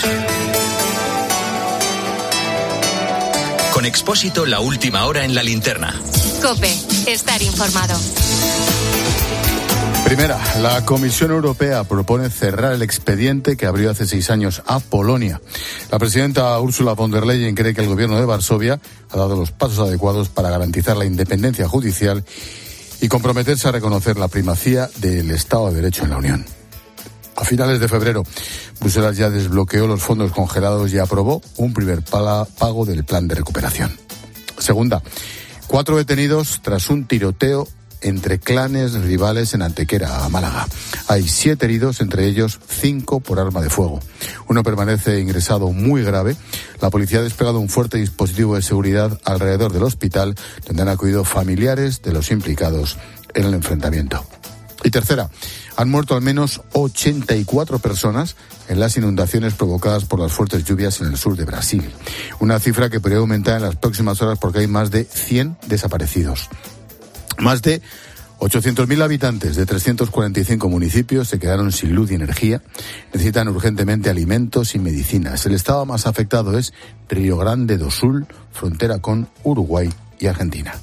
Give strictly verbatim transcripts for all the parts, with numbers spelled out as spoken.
Con Expósito, la última hora en la linterna. COPE, estar informado. Primera, la Comisión Europea propone cerrar el expediente que abrió hace seis años a Polonia. La presidenta Ursula von der Leyen cree que el gobierno de Varsovia ha dado los pasos adecuados para garantizar la independencia judicial y comprometerse a reconocer la primacía del Estado de Derecho en la Unión. A finales de febrero, Bruselas ya desbloqueó los fondos congelados y aprobó un primer pago del plan de recuperación. Segunda, cuatro detenidos tras un tiroteo entre clanes rivales en Antequera, Málaga. Hay siete heridos, entre ellos cinco por arma de fuego. Uno permanece ingresado muy grave. La policía ha desplegado un fuerte dispositivo de seguridad alrededor del hospital, donde han acudido familiares de los implicados en el enfrentamiento. Y tercera, han muerto al menos ochenta y cuatro personas en las inundaciones provocadas por las fuertes lluvias en el sur de Brasil. Una cifra que podría aumentar en las próximas horas porque hay más de cien desaparecidos. Más de ochocientos mil habitantes de trescientos cuarenta y cinco municipios se quedaron sin luz y energía. Necesitan urgentemente alimentos y medicinas. El estado más afectado es Río Grande do Sul, frontera con Uruguay y Argentina.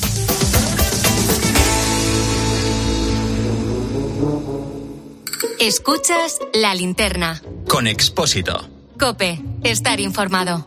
Escuchas La Linterna. Con Expósito. COPE, estar informado.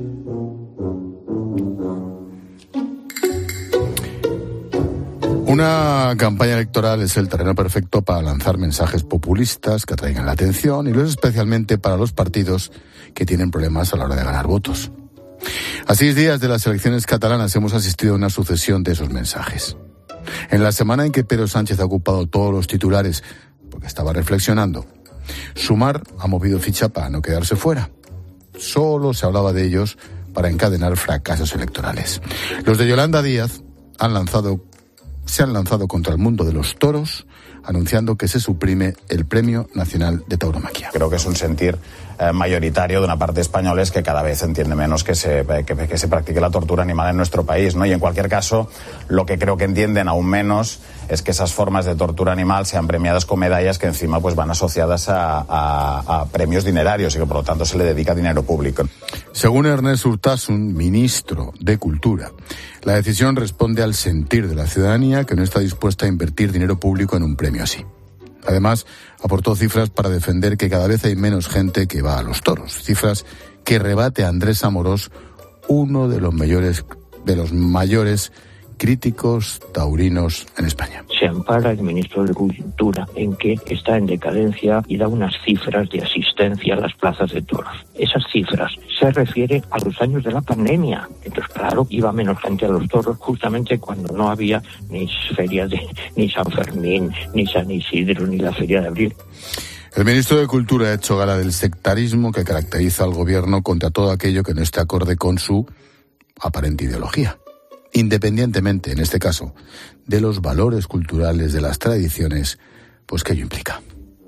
Una campaña electoral es el terreno perfecto para lanzar mensajes populistas que atraigan la atención, y lo es especialmente para los partidos que tienen problemas a la hora de ganar votos. A seis días de las elecciones catalanas hemos asistido a una sucesión de esos mensajes. En la semana en que Pedro Sánchez ha ocupado todos los titulares porque estaba reflexionando, Sumar ha movido ficha para no quedarse fuera. Solo se hablaba de ellos para encadenar fracasos electorales. Los de Yolanda Díaz han lanzado se han lanzado contra el mundo de los toros, anunciando que se suprime el Premio Nacional de Tauromaquia. Creo que es un sentir eh, mayoritario de una parte española, es que cada vez entiende menos que se, que, que se practique la tortura animal en nuestro país, ¿no? Y en cualquier caso, lo que creo que entienden aún menos es que esas formas de tortura animal sean premiadas con medallas que encima pues van asociadas a, a, a premios dinerarios y que por lo tanto se le dedica dinero público. Según Ernest Urtasun, ministro de Cultura, la decisión responde al sentir de la ciudadanía, que no está dispuesta a invertir dinero público en un premio así. Además, aportó cifras para defender que cada vez hay menos gente que va a los toros, cifras que rebate a Andrés Amorós, uno de los mayores, de los mayores críticos taurinos en España. Se ampara el ministro de Cultura en que está en decadencia y da unas cifras de asistencia a las plazas de toros. Esas cifras se refieren a los años de la pandemia. Entonces, claro, iba menos gente a los toros justamente cuando no había ni feria de ni San Fermín, ni San Isidro, ni la feria de abril. El ministro de Cultura ha hecho gala del sectarismo que caracteriza al gobierno contra todo aquello que no esté acorde con su aparente ideología, independientemente, en este caso, de los valores culturales, de las tradiciones, pues que ello implica.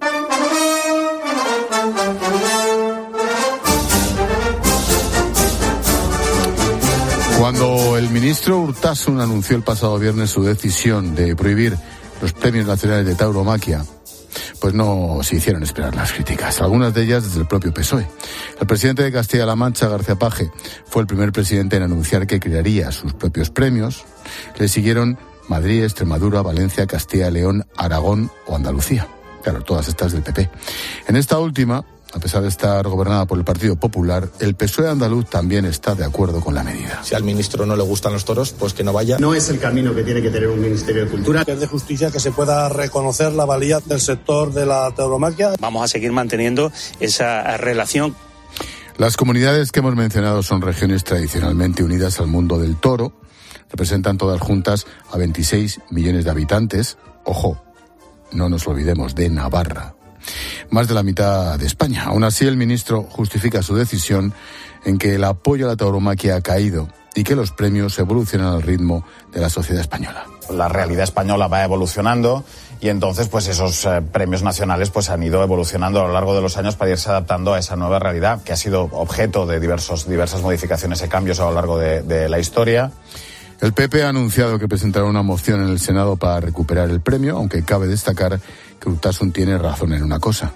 Cuando el ministro Urtasun anunció el pasado viernes su decisión de prohibir los premios nacionales de tauromaquia, pues no se hicieron esperar las críticas, algunas de ellas desde el propio P S O E. El presidente de Castilla-La Mancha, García Paje, fue el primer presidente en anunciar que crearía sus propios premios. Le siguieron Madrid, Extremadura, Valencia, Castilla y León, Aragón o Andalucía. Claro, todas estas del P P. En esta última, a pesar de estar gobernada por el Partido Popular, el P S O E andaluz también está de acuerdo con la medida. Si al ministro no le gustan los toros, pues que no vaya. No es el camino que tiene que tener un Ministerio de Cultura. Es de justicia que se pueda reconocer la valía del sector de la tauromaquia. Vamos a seguir manteniendo esa relación. Las comunidades que hemos mencionado son regiones tradicionalmente unidas al mundo del toro. Representan todas juntas a veintiséis millones de habitantes. Ojo, no nos olvidemos de Navarra. Más de la mitad de España. Aún así, el ministro justifica su decisión en que el apoyo a la tauromaquia ha caído y que los premios evolucionan al ritmo de la sociedad española. La realidad española va evolucionando y entonces pues esos eh, premios nacionales pues han ido evolucionando a lo largo de los años para irse adaptando a esa nueva realidad que ha sido objeto de diversos, diversas modificaciones y cambios a lo largo de, de la historia. El P P ha anunciado que presentará una moción en el Senado para recuperar el premio, aunque cabe destacar que Urtasun tiene razón en una cosa.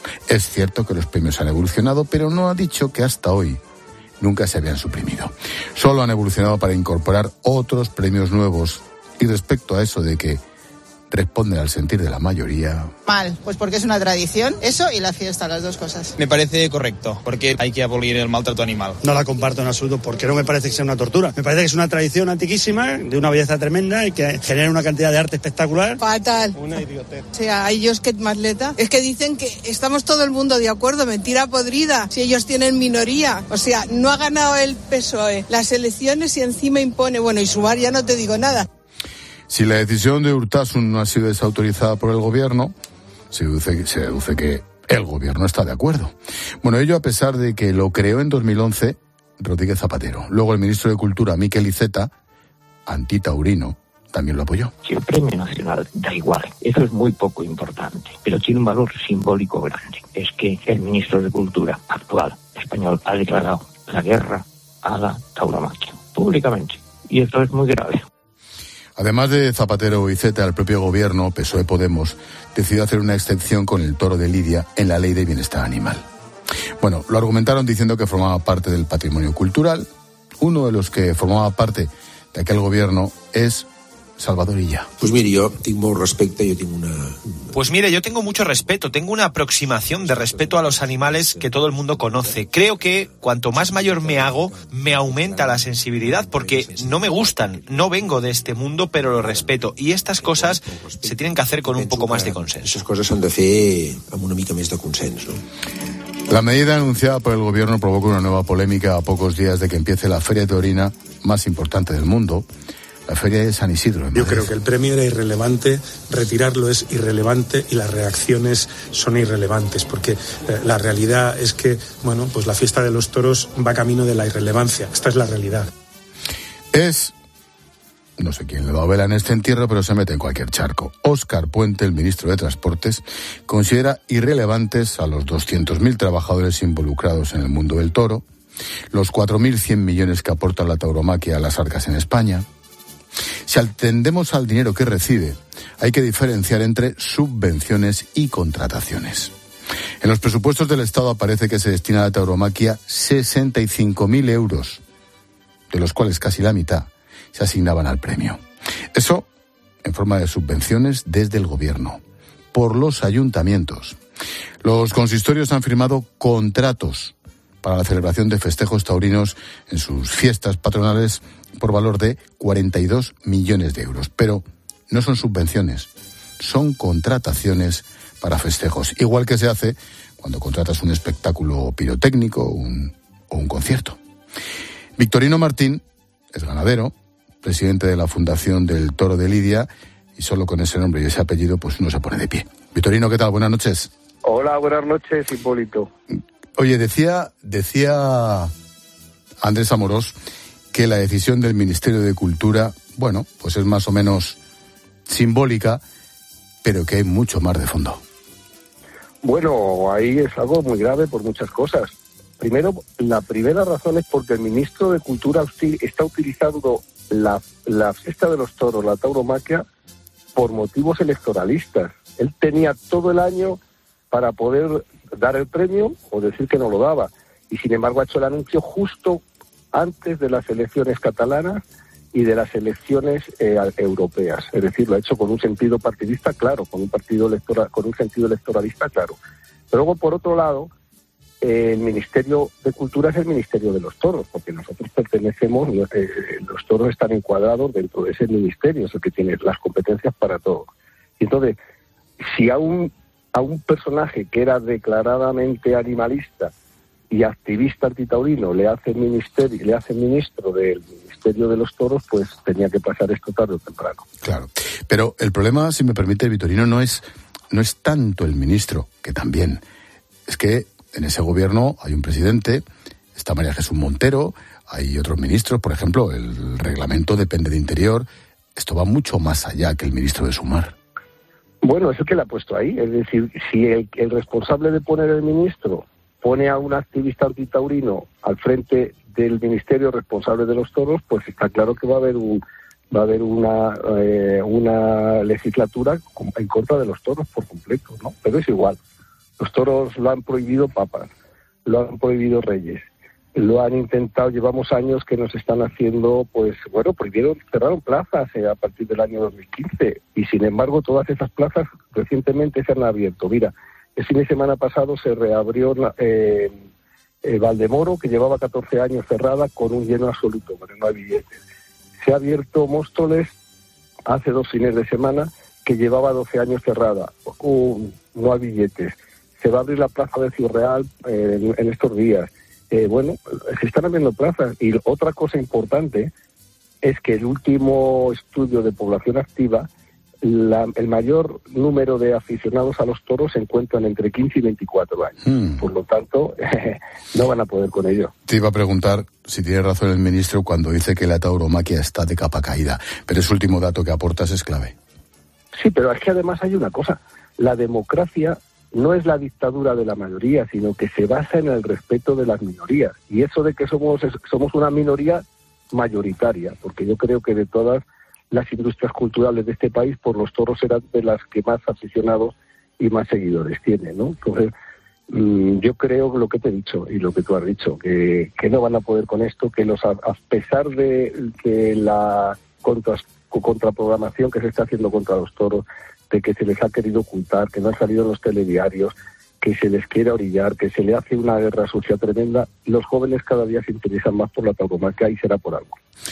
Es cierto que los premios han evolucionado, pero no ha dicho que hasta hoy nunca se habían suprimido. Solo han evolucionado para incorporar otros premios nuevos. Y respecto a eso de que responden al sentir de la mayoría... Mal, pues porque es una tradición, eso y la fiesta, las dos cosas. Me parece correcto, porque hay que abolir el maltrato animal. No la comparto en absoluto, porque no me parece que sea una tortura. Me parece que es una tradición antiquísima, de una belleza tremenda y que genera una cantidad de arte espectacular. Fatal. Una idiotez. O sea, hay ellos que matleta. Es que dicen que estamos todo el mundo de acuerdo, mentira podrida, si ellos tienen minoría. O sea, no ha ganado el P S O E las elecciones y encima impone, bueno, y Sumar ya no te digo nada. Si la decisión de Urtasun no ha sido desautorizada por el gobierno, se deduce, se deduce que el gobierno está de acuerdo. Bueno, ello a pesar de que lo creó en dos mil once Rodríguez Zapatero. Luego el ministro de Cultura, Miquel Iceta, antitaurino, también lo apoyó. Si el premio nacional da igual, eso es muy poco importante, pero tiene un valor simbólico grande. Es que el ministro de Cultura actual español ha declarado la guerra a la tauromaquia públicamente, y esto es muy grave. Además de Zapatero y Iceta, el propio gobierno, P S O E Podemos, decidió hacer una excepción con el toro de Lidia en la Ley de Bienestar Animal. Bueno, lo argumentaron diciendo que formaba parte del patrimonio cultural. Uno de los que formaba parte de aquel gobierno es Salvador Illa. Pues mire, yo tengo respeto, yo tengo una... Pues mire, yo tengo mucho respeto, tengo una aproximación de respeto a los animales que todo el mundo conoce. Creo que cuanto más mayor me hago, me aumenta la sensibilidad, porque no me gustan, no vengo de este mundo, pero lo respeto. Y estas cosas se tienen que hacer con un poco más de consenso. Esas cosas s'han de fer amb una mica més de consens, ¿no? La medida anunciada por el gobierno provoca una nueva polémica a pocos días de que empiece la feria taurina más importante del mundo, la feria de San Isidro. Yo creo que el premio era irrelevante, retirarlo es irrelevante y las reacciones son irrelevantes, porque eh, la realidad es que, bueno, pues la fiesta de los toros va camino de la irrelevancia. Esta es la realidad. Es... No sé quién le da vela en este entierro, pero se mete en cualquier charco. Óscar Puente, el ministro de Transportes, considera irrelevantes a los doscientos mil trabajadores involucrados en el mundo del toro, los cuatro mil cien millones que aporta la tauromaquia a las arcas en España. Si atendemos al dinero que recibe, hay que diferenciar entre subvenciones y contrataciones. En los presupuestos del Estado aparece que se destina a la tauromaquia sesenta y cinco mil euros, de los cuales casi la mitad se asignaban al premio. Eso en forma de subvenciones desde el gobierno, por los ayuntamientos. Los consistorios han firmado contratos para la celebración de festejos taurinos en sus fiestas patronales por valor de cuarenta y dos millones de euros. Pero no son subvenciones, son contrataciones para festejos. Igual que se hace cuando contratas un espectáculo pirotécnico un, o un concierto. Victorino Martín es ganadero, presidente de la Fundación del Toro de Lidia, y solo con ese nombre y ese apellido pues uno se pone de pie. Victorino, ¿qué tal? Buenas noches. Hola, buenas noches, Hipólito. Oye, decía, decía Andrés Amorós que la decisión del Ministerio de Cultura, bueno, pues es más o menos simbólica, pero que hay mucho más de fondo. Bueno, ahí es algo muy grave por muchas cosas. Primero, la primera razón es porque el ministro de Cultura está utilizando la, la fiesta de los toros, la tauromaquia, por motivos electoralistas. Él tenía todo el año para poder dar el premio o decir que no lo daba. Y sin embargo ha hecho el anuncio justo antes de las elecciones catalanas y de las elecciones eh, europeas. Es decir, lo ha hecho con un sentido partidista, claro, con un partido electoral, con un sentido electoralista, claro. Pero luego, por otro lado, eh, el Ministerio de Cultura es el Ministerio de los Toros, porque nosotros pertenecemos, eh, los toros están encuadrados dentro de ese ministerio, es el que tiene las competencias para todo. Y entonces, si a un, a un personaje que era declaradamente animalista y activista antitaurino le hace ministerio, le hace ministro del Ministerio de los Toros, pues tenía que pasar esto tarde o temprano. Claro, pero el problema, si me permite, Victorino, no es no es tanto el ministro, que también. Es que en ese gobierno hay un presidente, está María Jesús Montero, hay otros ministros, por ejemplo, el reglamento depende de Interior. Esto va mucho más allá que el ministro de Sumar. Bueno, es el que le ha puesto ahí. Es decir, si el, el responsable de poner el ministro pone a un activista antitaurino al frente del ministerio responsable de los toros, pues está claro que va a haber un va a haber una eh, una legislatura en contra de los toros por completo, ¿no? Pero es igual. Los toros lo han prohibido papas, lo han prohibido reyes, lo han intentado, llevamos años que nos están haciendo, pues bueno, prohibieron, cerraron plazas eh, a partir del año dos mil quince y sin embargo todas esas plazas recientemente se han abierto. Mira, el fin de semana pasado se reabrió eh, eh, Valdemoro, que llevaba catorce años cerrada con un lleno absoluto, pero no hay billetes. Se ha abierto Móstoles hace dos fines de semana, que llevaba doce años cerrada, uh, no hay billetes. Se va a abrir la plaza de Ciudad Real eh, en, en estos días. Eh, bueno, se están abriendo plazas. Y otra cosa importante es que el último estudio de población activa, la, el mayor número de aficionados a los toros se encuentran entre quince y veinticuatro años. Hmm. Por lo tanto, eh, no van a poder con ello. Te iba a preguntar si tiene razón el ministro cuando dice que la tauromaquia está de capa caída, pero ese último dato que aportas es clave. Sí, pero es que además hay una cosa. La democracia no es la dictadura de la mayoría, sino que se basa en el respeto de las minorías. Y eso de que somos somos una minoría mayoritaria, porque yo creo que de todas las industrias culturales de este país, por los toros eran de las que más aficionados y más seguidores tienen, ¿no? Entonces, mmm, yo creo lo que te he dicho y lo que tú has dicho, que, que no van a poder con esto, que los a, a pesar de que la contra, contraprogramación que se está haciendo contra los toros, de que se les ha querido ocultar, que no han salido en los telediarios, que se les quiere orillar, que se le hace una guerra sucia tremenda, los jóvenes cada día se interesan más por la tauromaquia y será por algo.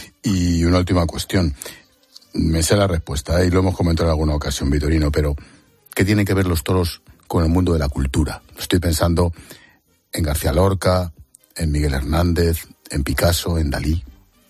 Y una última cuestión. Me sé la respuesta, ¿eh? Y lo hemos comentado en alguna ocasión, Vitorino, pero ¿qué tienen que ver los toros con el mundo de la cultura? Estoy pensando en García Lorca, en Miguel Hernández, en Picasso, en Dalí.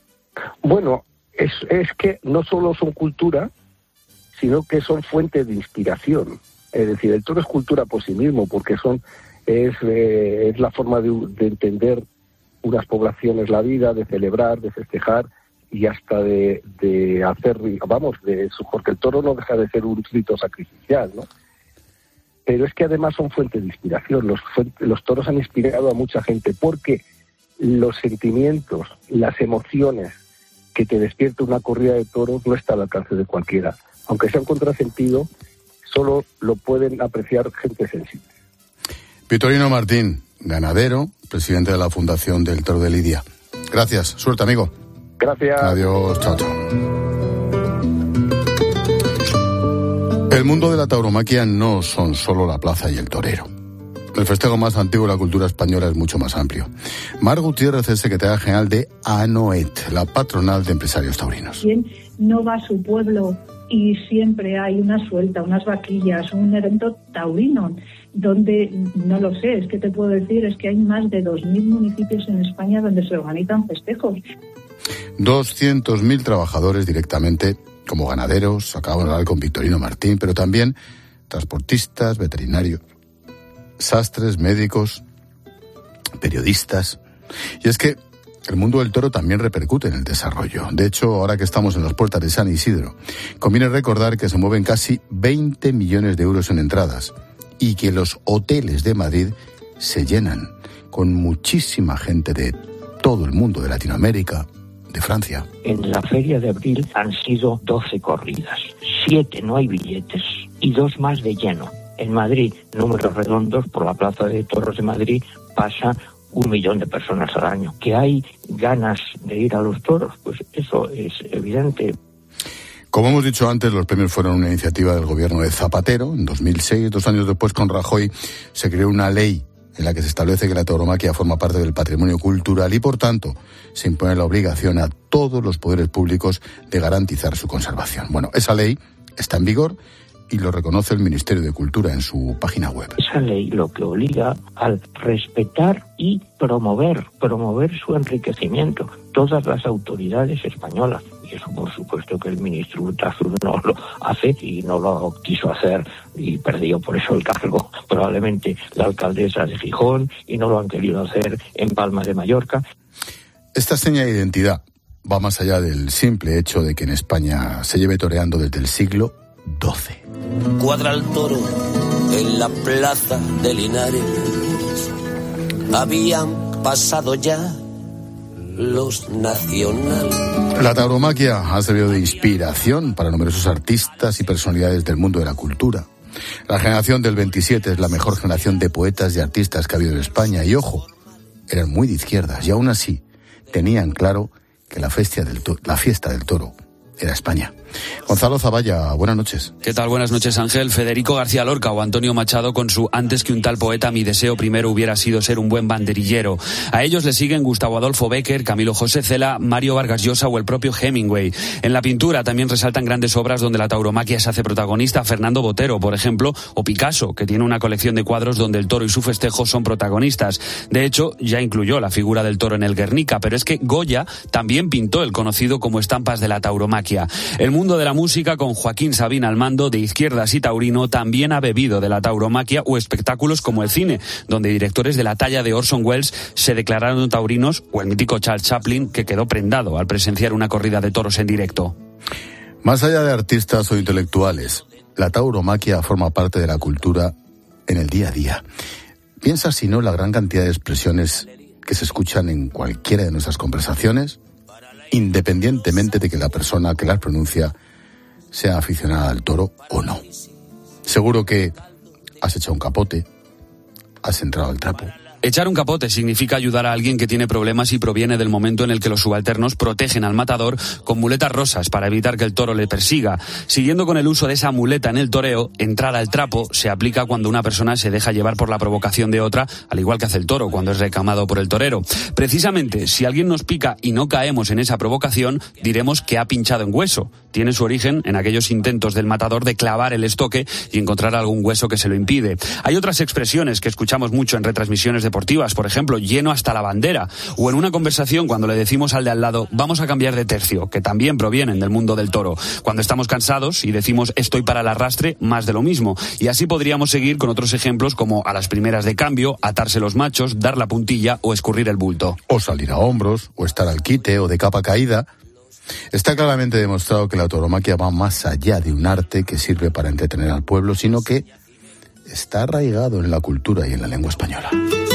Bueno, es, es que no solo son cultura, sino que son fuentes de inspiración. Es decir, el toro es cultura por sí mismo, porque son es, eh, es la forma de, de entender unas poblaciones la vida, de celebrar, de festejar y hasta de, de hacer, vamos, de porque el toro no deja de ser un rito sacrificial, ¿no? Pero es que además son fuentes de inspiración. Los, los toros han inspirado a mucha gente porque los sentimientos, las emociones que te despierta una corrida de toros no está al alcance de cualquiera. Aunque sea un contrasentido, solo lo pueden apreciar gente sensible. Vitorino Martín, ganadero, presidente de la Fundación del Toro de Lidia. Gracias, suerte, amigo. Gracias. Adiós, chao, chao. El mundo de la tauromaquia no son solo la plaza y el torero. El festejo más antiguo de la cultura española es mucho más amplio. Mar Gutiérrez es secretaria general de ANOET, la patronal de empresarios taurinos. ¿Quién no va a su pueblo y siempre hay una suelta, unas vaquillas, un evento taurino, donde, no lo sé, es que te puedo decir, es que hay más de dos mil municipios en España donde se organizan festejos. doscientos mil trabajadores directamente como ganaderos, acabamos de hablar con Vitorino Martín, pero también transportistas, veterinarios, sastres, médicos, periodistas. Y es que el mundo del toro también repercute en el desarrollo. De hecho, ahora que estamos en las puertas de San Isidro, conviene recordar que se mueven casi veinte millones de euros en entradas y que los hoteles de Madrid se llenan con muchísima gente de todo el mundo, de Latinoamérica, de Francia. En la feria de abril han sido doce corridas, siete no hay billetes y dos más de lleno. En Madrid, números redondos, por la Plaza de Toros de Madrid pasa un millón de personas al año. ¿Que hay ganas de ir a los toros? Pues eso es evidente. Como hemos dicho antes, los premios fueron una iniciativa del gobierno de Zapatero. En dos mil seis, dos años después, con Rajoy, se creó una ley en la que se establece que la tauromaquia forma parte del patrimonio cultural y, por tanto, se impone la obligación a todos los poderes públicos de garantizar su conservación. Bueno, esa ley está en vigor y lo reconoce el Ministerio de Cultura en su página web. Esa ley lo que obliga al respetar y promover, promover su enriquecimiento, todas las autoridades españolas. Y eso, por supuesto, que el ministro Urtasun no lo hace y no lo quiso hacer y perdió por eso el cargo probablemente la alcaldesa de Gijón y no lo han querido hacer en Palma de Mallorca. Esta seña de identidad va más allá del simple hecho de que en España se lleve toreando desde el siglo doce. Cuadra el toro en la plaza de Linares. Habían pasado ya los nacionales. La tauromaquia ha servido de inspiración para numerosos artistas y personalidades del mundo de la cultura. La generación del veintisiete es la mejor generación de poetas y artistas que ha habido en España. Y ojo, eran muy de izquierdas y aún así tenían claro que la fiesta del, to- la fiesta del toro era España. Gonzalo Zavalla, buenas noches. ¿Qué tal? Buenas noches, Ángel. Federico García Lorca o Antonio Machado con su "antes que un tal poeta, mi deseo primero hubiera sido ser un buen banderillero". A ellos le siguen Gustavo Adolfo Bécquer, Camilo José Cela, Mario Vargas Llosa o el propio Hemingway. En la pintura también resaltan grandes obras donde la tauromaquia se hace protagonista, Fernando Botero, por ejemplo, o Picasso, que tiene una colección de cuadros donde el toro y su festejo son protagonistas. De hecho, ya incluyó la figura del toro en el Guernica, pero es que Goya también pintó el conocido como estampas de la tauromaquia. El mundo de la música, con Joaquín Sabina al mando, de izquierdas y taurino, también ha bebido de la tauromaquia, o espectáculos como el cine, donde directores de la talla de Orson Welles se declararon taurinos, o el mítico Charles Chaplin, que quedó prendado al presenciar una corrida de toros en directo. Más allá de artistas o intelectuales, la tauromaquia forma parte de la cultura en el día a día. Piensa, si no, la gran cantidad de expresiones que se escuchan en cualquiera de nuestras conversaciones, independientemente de que la persona que las pronuncia sea aficionada al toro o no. Seguro que has echado un capote, has entrado al trapo. Echar un capote significa ayudar a alguien que tiene problemas y proviene del momento en el que los subalternos protegen al matador con muletas rosas para evitar que el toro le persiga. Siguiendo con el uso de esa muleta en el toreo, entrar al trapo se aplica cuando una persona se deja llevar por la provocación de otra, al igual que hace el toro cuando es recamado por el torero. Precisamente, si alguien nos pica y no caemos en esa provocación, diremos que ha pinchado en hueso. Tiene su origen en aquellos intentos del matador de clavar el estoque y encontrar algún hueso que se lo impide. Hay otras expresiones que escuchamos mucho en retransmisiones deportivas, por ejemplo, lleno hasta la bandera, o en una conversación cuando le decimos al de al lado, vamos a cambiar de tercio, que también provienen del mundo del toro. Cuando estamos cansados y decimos, estoy para el arrastre, más de lo mismo. Y así podríamos seguir con otros ejemplos como a las primeras de cambio, atarse los machos, dar la puntilla o escurrir el bulto. O salir a hombros, o estar al quite, o de capa caída. Está claramente demostrado que la tauromaquia va más allá de un arte que sirve para entretener al pueblo, sino que está arraigado en la cultura y en la lengua española.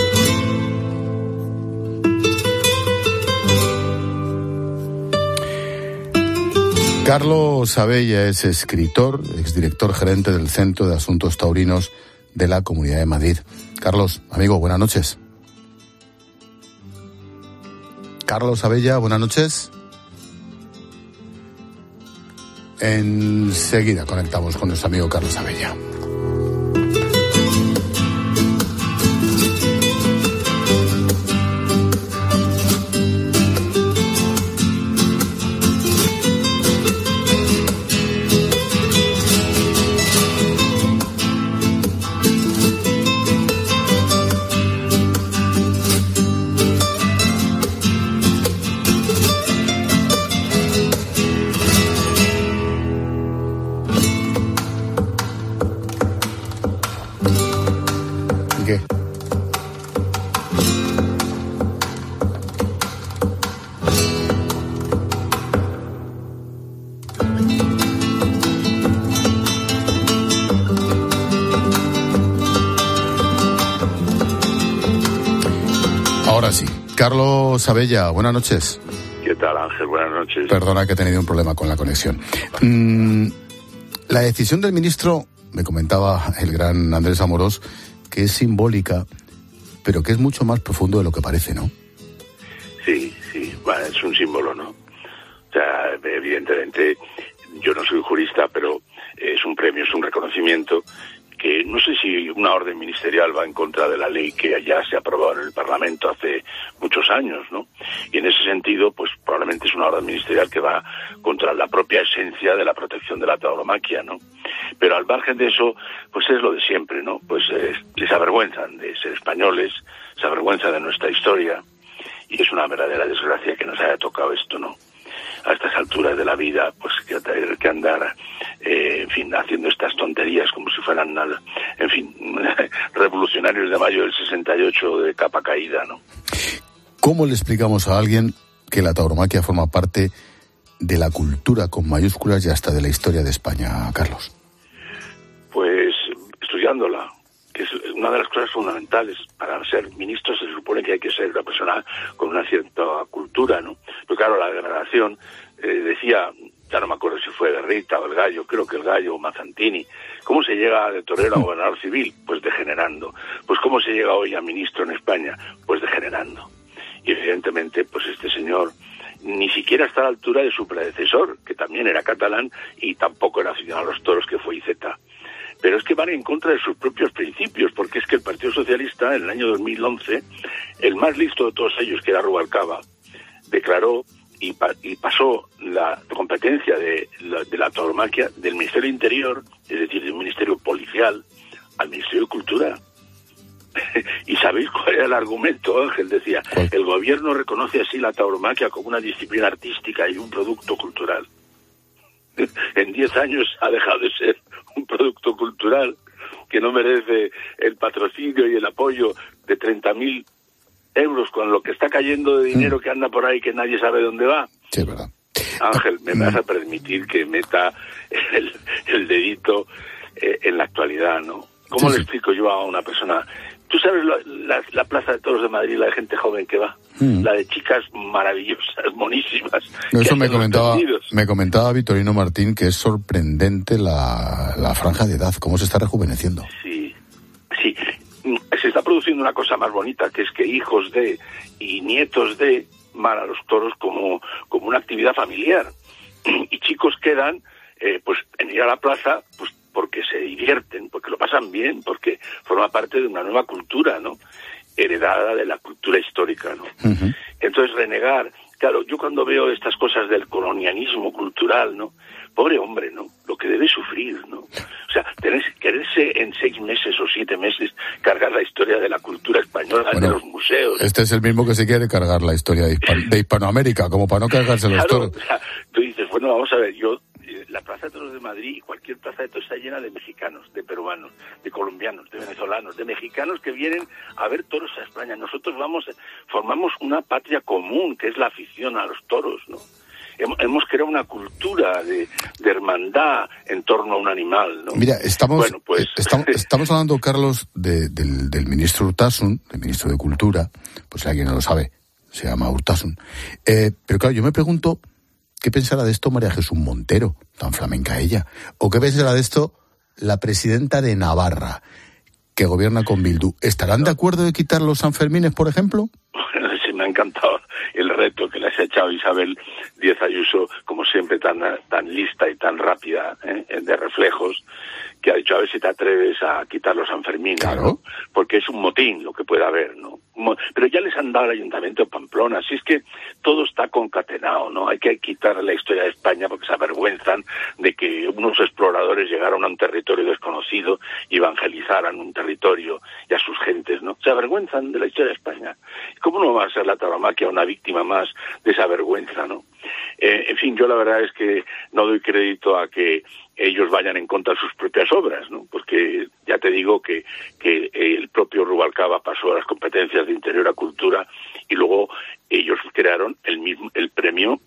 Carlos Abella es escritor, exdirector gerente del Centro de Asuntos Taurinos de la Comunidad de Madrid. Carlos, amigo, buenas noches. Carlos Abella, buenas noches. Enseguida conectamos con nuestro amigo Carlos Abella. Ahora sí. Carlos Abella, buenas noches. ¿Qué tal, Ángel? Buenas noches. Perdona que he tenido un problema con la conexión. Mm, la decisión del ministro, me comentaba el gran Andrés Amorós, que es simbólica, pero que es mucho más profundo de lo que parece, ¿no? Sí, sí, bueno, es un símbolo, ¿no? O sea, evidentemente, yo no soy jurista, pero es un premio, es un reconocimiento que no sé si una orden ministerial va en contra de la ley que ya se aprobó en el Parlamento hace muchos años, ¿no? Y en ese sentido, pues probablemente es una orden ministerial que va contra la propia esencia de la protección de la tauromaquia, ¿no? Pero al margen de eso, pues es lo de siempre, ¿no? Pues eh, les avergüenzan de ser españoles, se avergüenzan de nuestra historia, y es una verdadera desgracia que nos haya tocado esto, ¿no? A estas alturas de la vida, pues que tener que andar, eh, en fin, haciendo estas tonterías como si fueran, en fin, revolucionarios de mayo del sesenta y ocho de capa caída, ¿no? ¿Cómo le explicamos a alguien que la tauromaquia forma parte de la cultura con mayúsculas y hasta de la historia de España, Carlos? Pues estudiándola, que es una de las cosas fundamentales. Para ser ministro se supone que hay que ser una persona con una cierta cultura, ¿no? Pero claro, la degradación, eh, decía, ya no me acuerdo si fue Guerrita o el Gallo, creo que el Gallo o Mazzantini, ¿Cómo se llega de torero a gobernador civil? Pues degenerando. Pues ¿cómo se llega hoy a ministro en España? Pues degenerando. Y evidentemente, pues este señor ni siquiera está a la altura de su predecesor, que también era catalán y tampoco era aficionado a los toros, que fue Iceta. Pero es que van en contra de sus propios principios, porque es que el Partido Socialista, en el año dos mil once, el más listo de todos ellos, que era Rubalcaba, declaró y, pa y pasó la competencia de la, de la tauromaquia del Ministerio de Interior, es decir, del Ministerio Policial, al Ministerio de Cultura. ¿Y sabéis cuál era el argumento, Ángel? Decía, el gobierno reconoce así la tauromaquia como una disciplina artística y un producto cultural. En diez años ha dejado de ser un producto cultural que no merece el patrocinio y el apoyo de treinta mil euros con lo que está cayendo de dinero que anda por ahí que nadie sabe dónde va. Sí, es verdad. Ángel, me vas a permitir que meta el, el dedito eh, en la actualidad, ¿no? ¿Cómo sí, le sí. explico yo a una persona? ¿Tú sabes la, la, la Plaza de Toros de Madrid, la de gente joven que va? Mm. La de chicas maravillosas, monísimas. No, eso me comentaba, me comentaba Vitorino Martín, que es sorprendente la, la franja de edad, cómo se está rejuveneciendo. Sí, sí. Se está produciendo una cosa más bonita, que es que hijos de y nietos de van a los toros como, como una actividad familiar. Y chicos quedan, eh, pues, en ir a la plaza, pues, porque se divierten, porque lo pasan bien, porque forma parte de una nueva cultura, ¿no? Heredada de la cultura histórica, ¿no? Uh-huh. Entonces, renegar, claro, yo cuando veo estas cosas del colonialismo cultural, ¿no? Pobre hombre, ¿no? Lo que debe sufrir, ¿no? O sea, tener, quererse en seis meses o siete meses cargar la historia de la cultura española, bueno, de los museos. Este es el mismo que se quiere cargar la historia de, Hispan de Hispanoamérica, como para no cargarse los claro, toros. O sea, tú dices, bueno, vamos a ver, yo... La Plaza de Toros de Madrid y cualquier plaza de toros está llena de mexicanos, de peruanos, de colombianos, de venezolanos, de mexicanos que vienen a ver toros a España. Nosotros vamos, formamos una patria común, que es la afición a los toros, ¿no? Hemos, hemos creado una cultura de, de hermandad en torno a un animal, ¿no? Mira, estamos, bueno, pues... eh, estamos, estamos hablando, Carlos, de, del, del ministro Urtasun, del ministro de Cultura, pues si alguien no lo sabe, se llama Urtasun. Eh, pero claro, yo me pregunto... ¿Qué pensará de esto María Jesús Montero, tan flamenca ella? ¿O qué pensará de esto la presidenta de Navarra, que gobierna con Bildu? ¿Estarán de acuerdo de quitar los Sanfermines, por ejemplo? Bueno, sí, me ha encantado el reto que les ha echado Isabel Díaz Ayuso, como siempre tan, tan lista y tan rápida, ¿eh? de reflejos, que ha dicho, a ver si te atreves a quitar los Sanfermines, claro. ¿no? Porque es un motín lo que puede haber, ¿no? Pero ya les han dado al Ayuntamiento de Pamplona, así es que todo está concatenado, ¿no? Hay que quitar la historia de España porque se avergüenzan de que unos exploradores llegaron a un territorio desconocido y evangelizaran un territorio y a sus gentes, ¿no? Se avergüenzan de la historia de España. ¿Cómo no va a ser la tauromaquia una víctima más de esa vergüenza, no? Eh, en fin, yo la verdad es que no doy crédito a que ellos vayan en contra de sus propias obras, ¿no? Porque ya te digo que, que el propio Rubalcaba pasó a las competencias de Interior a Cultura y luego ellos crearon el mismo el premio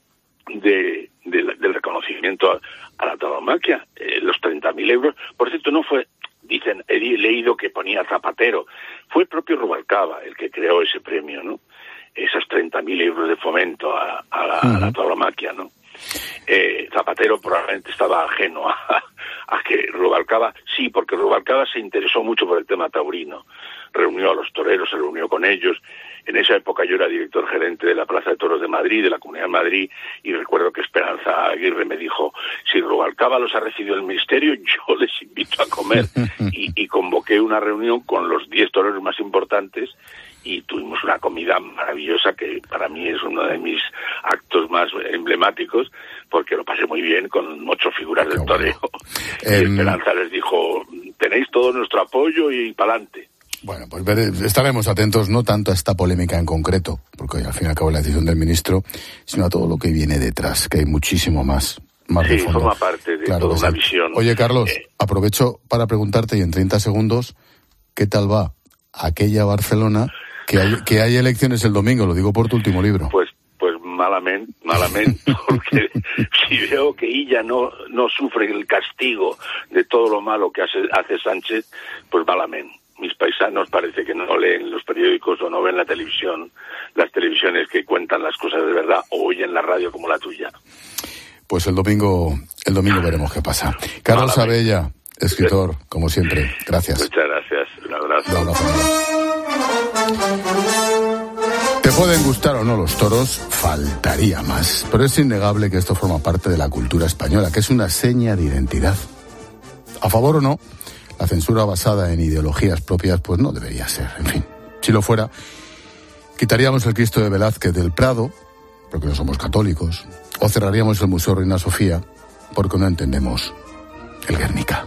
de, de del reconocimiento a, a la tauromaquia, eh, los treinta mil euros. Por cierto, no fue, dicen, he leído que ponía Zapatero, fue el propio Rubalcaba el que creó ese premio, ¿no? Esos treinta mil euros de fomento a, a, la, uh-huh. a la tauromaquia, ¿no? Eh, Zapatero probablemente estaba ajeno a, a que Rubalcaba, sí, porque Rubalcaba se interesó mucho por el tema taurino, reunió a los toreros, se reunió con ellos. En esa época yo era director gerente de la Plaza de Toros de Madrid, de la Comunidad de Madrid, y recuerdo que Esperanza Aguirre me dijo, si Rubalcaba los ha recibido el ministerio, yo les invito a comer. y, y convoqué una reunión con los diez toreros más importantes y tuvimos una comida maravillosa que para mí es uno de mis actos más emblemáticos porque lo pasé muy bien con ocho figuras del toreo. Bueno. Y Esperanza les dijo, tenéis todo nuestro apoyo y pa'lante. Bueno, pues ver, estaremos atentos no tanto a esta polémica en concreto, porque al fin y al cabo es la decisión del ministro, sino a todo lo que viene detrás, que hay muchísimo más. Más sí, de fondo. Forma parte de claro, toda una visión. Oye, Carlos, eh. aprovecho para preguntarte y en treinta segundos, ¿qué tal va aquella Barcelona? Que hay, que hay elecciones el domingo, lo digo por tu último libro. Pues pues malamente, malamente, porque si veo que ella no no sufre el castigo de todo lo malo que hace, hace Sánchez, pues malamente. Mis paisanos parece que no leen los periódicos o no ven la televisión, las televisiones que cuentan las cosas de verdad, o oyen la radio como la tuya. Pues el domingo, el domingo veremos qué pasa. Carlos Abella, escritor, como siempre. Gracias. Muchas gracias. Un abrazo. Un abrazo. Te pueden gustar o no los toros, faltaría más. Pero es innegable que esto forma parte de la cultura española, que es una seña de identidad. A favor o no, la censura basada en ideologías propias, pues no debería ser. En fin, si lo fuera, quitaríamos el Cristo de Velázquez del Prado, porque no somos católicos, o cerraríamos el Museo Reina Sofía, porque no entendemos el Guernica.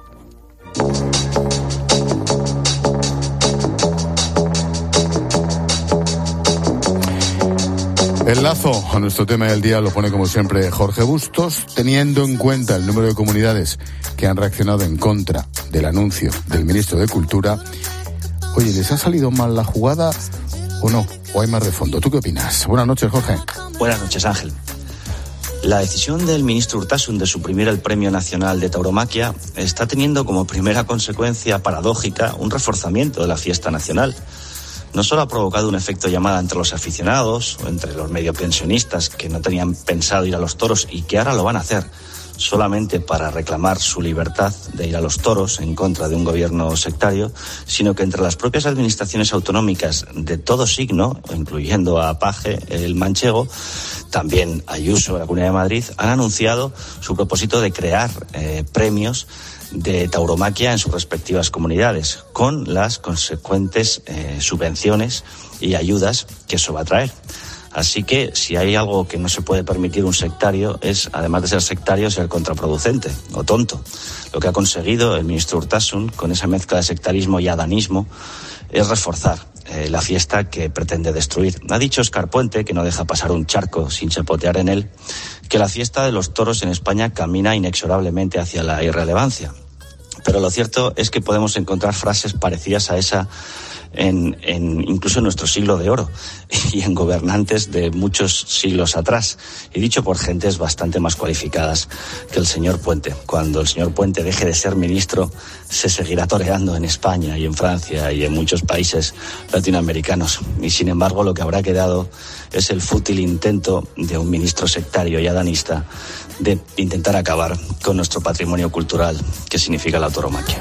El lazo a nuestro tema del día lo pone como siempre Jorge Bustos, teniendo en cuenta el número de comunidades que han reaccionado en contra del anuncio del ministro de Cultura. Oye, ¿les ha salido mal la jugada o no? ¿O hay más de fondo? ¿Tú qué opinas? Buenas noches, Jorge. Buenas noches, Ángel. La decisión del ministro Urtasun de suprimir el Premio Nacional de Tauromaquia está teniendo como primera consecuencia paradójica un reforzamiento de la fiesta nacional. No solo ha provocado un efecto llamada entre los aficionados o entre los medio pensionistas que no tenían pensado ir a los toros y que ahora lo van a hacer solamente para reclamar su libertad de ir a los toros en contra de un gobierno sectario, sino que entre las propias administraciones autonómicas de todo signo, incluyendo a Paje, el manchego, también Ayuso, de la Comunidad de Madrid, han anunciado su propósito de crear eh, premios de tauromaquia en sus respectivas comunidades, con las consecuentes eh, subvenciones y ayudas que eso va a traer. Así que si hay algo que no se puede permitir un sectario es, además de ser sectario, ser contraproducente o tonto. Lo que ha conseguido el ministro Urtasun con esa mezcla de sectarismo y adanismo es reforzar eh, la fiesta que pretende destruir. Ha dicho Óscar Puente, que no deja pasar un charco sin chapotear en él, que la fiesta de los toros en España camina inexorablemente hacia la irrelevancia. Pero lo cierto es que podemos encontrar frases parecidas a esa en, en incluso en nuestro siglo de oro y en gobernantes de muchos siglos atrás, y dicho por gentes bastante más cualificadas que el señor Puente. Cuando el señor Puente deje de ser ministro, se seguirá toreando en España y en Francia y en muchos países latinoamericanos, y sin embargo lo que habrá quedado es el fútil intento de un ministro sectario y adanista de intentar acabar con nuestro patrimonio cultural, que significa la tauromaquia.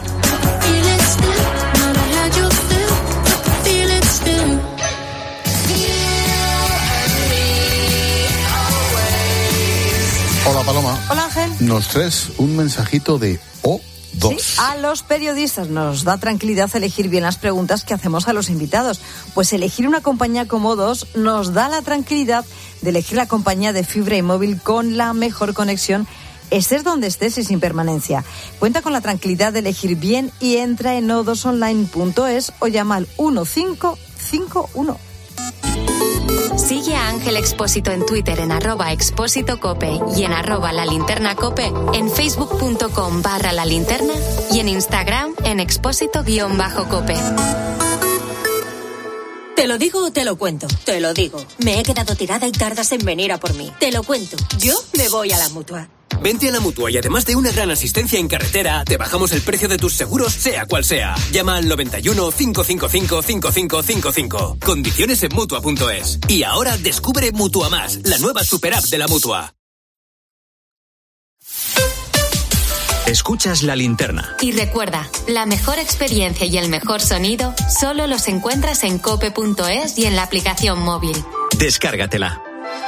Hola, Paloma. Hola, Ángel. Nos traes un mensajito de O dos. Sí, a los periodistas nos da tranquilidad elegir bien las preguntas que hacemos a los invitados. Pues elegir una compañía como O dos nos da la tranquilidad de elegir la compañía de fibra y móvil con la mejor conexión, estés donde estés y sin permanencia. Cuenta con la tranquilidad de elegir bien y entra en o dos online punto es o llama al uno cinco cinco uno. Sigue a Ángel Expósito en Twitter en arroba expósito cope y en arroba la linterna cope, en facebook punto com barra la linterna y en Instagram en expósito guión bajo cope. ¿Te lo digo o te lo cuento? Te lo digo. Me he quedado tirada y tardas en venir a por mí. Te lo cuento. Yo me voy a la Mutua. Vente a la Mutua y además de una gran asistencia en carretera, te bajamos el precio de tus seguros, sea cual sea. Llama al noventa y uno, cinco cinco cinco, cinco cinco cinco cinco. Condiciones en Mutua punto es. Y ahora descubre Mutua Más, la nueva super app de la Mutua. Escuchas La Linterna. Y recuerda, la mejor experiencia y el mejor sonido solo los encuentras en cope punto es y en la aplicación móvil. Descárgatela.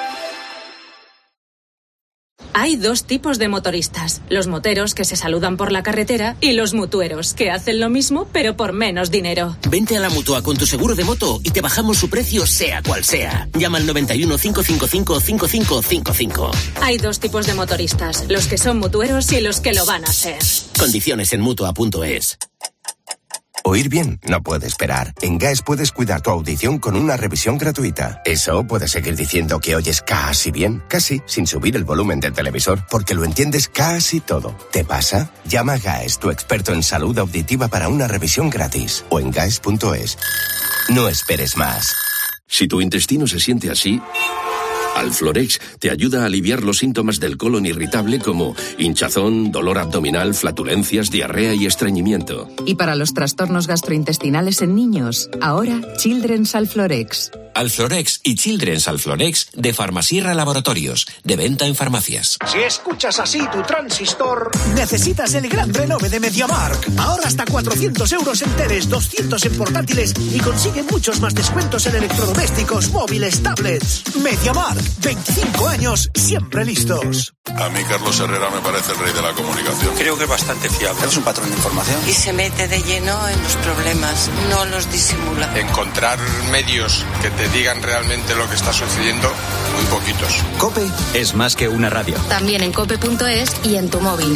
Hay dos tipos de motoristas, los moteros que se saludan por la carretera y los mutueros que hacen lo mismo pero por menos dinero. Vente a la Mutua con tu seguro de moto y te bajamos su precio sea cual sea. Llama al noventa y uno, cinco cinco cinco, cinco cinco cinco cinco. Hay dos tipos de motoristas, los que son mutueros y los que lo van a ser. Condiciones en Mutua punto es. Oír bien no puede esperar. En G A E S puedes cuidar tu audición con una revisión gratuita. Eso puedes seguir diciendo que oyes casi bien, casi sin subir el volumen del televisor, porque lo entiendes casi todo. ¿Te pasa? Llama a G A E S, tu experto en salud auditiva, para una revisión gratis. O en gaes punto es. No esperes más. Si tu intestino se siente así, Alflorex te ayuda a aliviar los síntomas del colon irritable como hinchazón, dolor abdominal, flatulencias, diarrea y estreñimiento. Y para los trastornos gastrointestinales en niños, ahora Children's Alflorex. Alflorex y Children's Alflorex de Farmasierra Laboratorios, de venta en farmacias. Si escuchas así tu transistor, necesitas el gran renove de MediaMarkt. Ahora hasta cuatrocientos euros en teles, doscientos en portátiles y consigue muchos más descuentos en electrodomésticos, móviles, tablets. MediaMarkt, veinticinco años, siempre listos. A mí Carlos Herrera me parece el rey de la comunicación. Creo que es bastante fiable. Es un patrón de información. Y se mete de lleno en los problemas, no los disimula. Encontrar medios que te digan realmente lo que está sucediendo, muy poquitos. COPE es más que una radio. También en cope punto es y en tu móvil.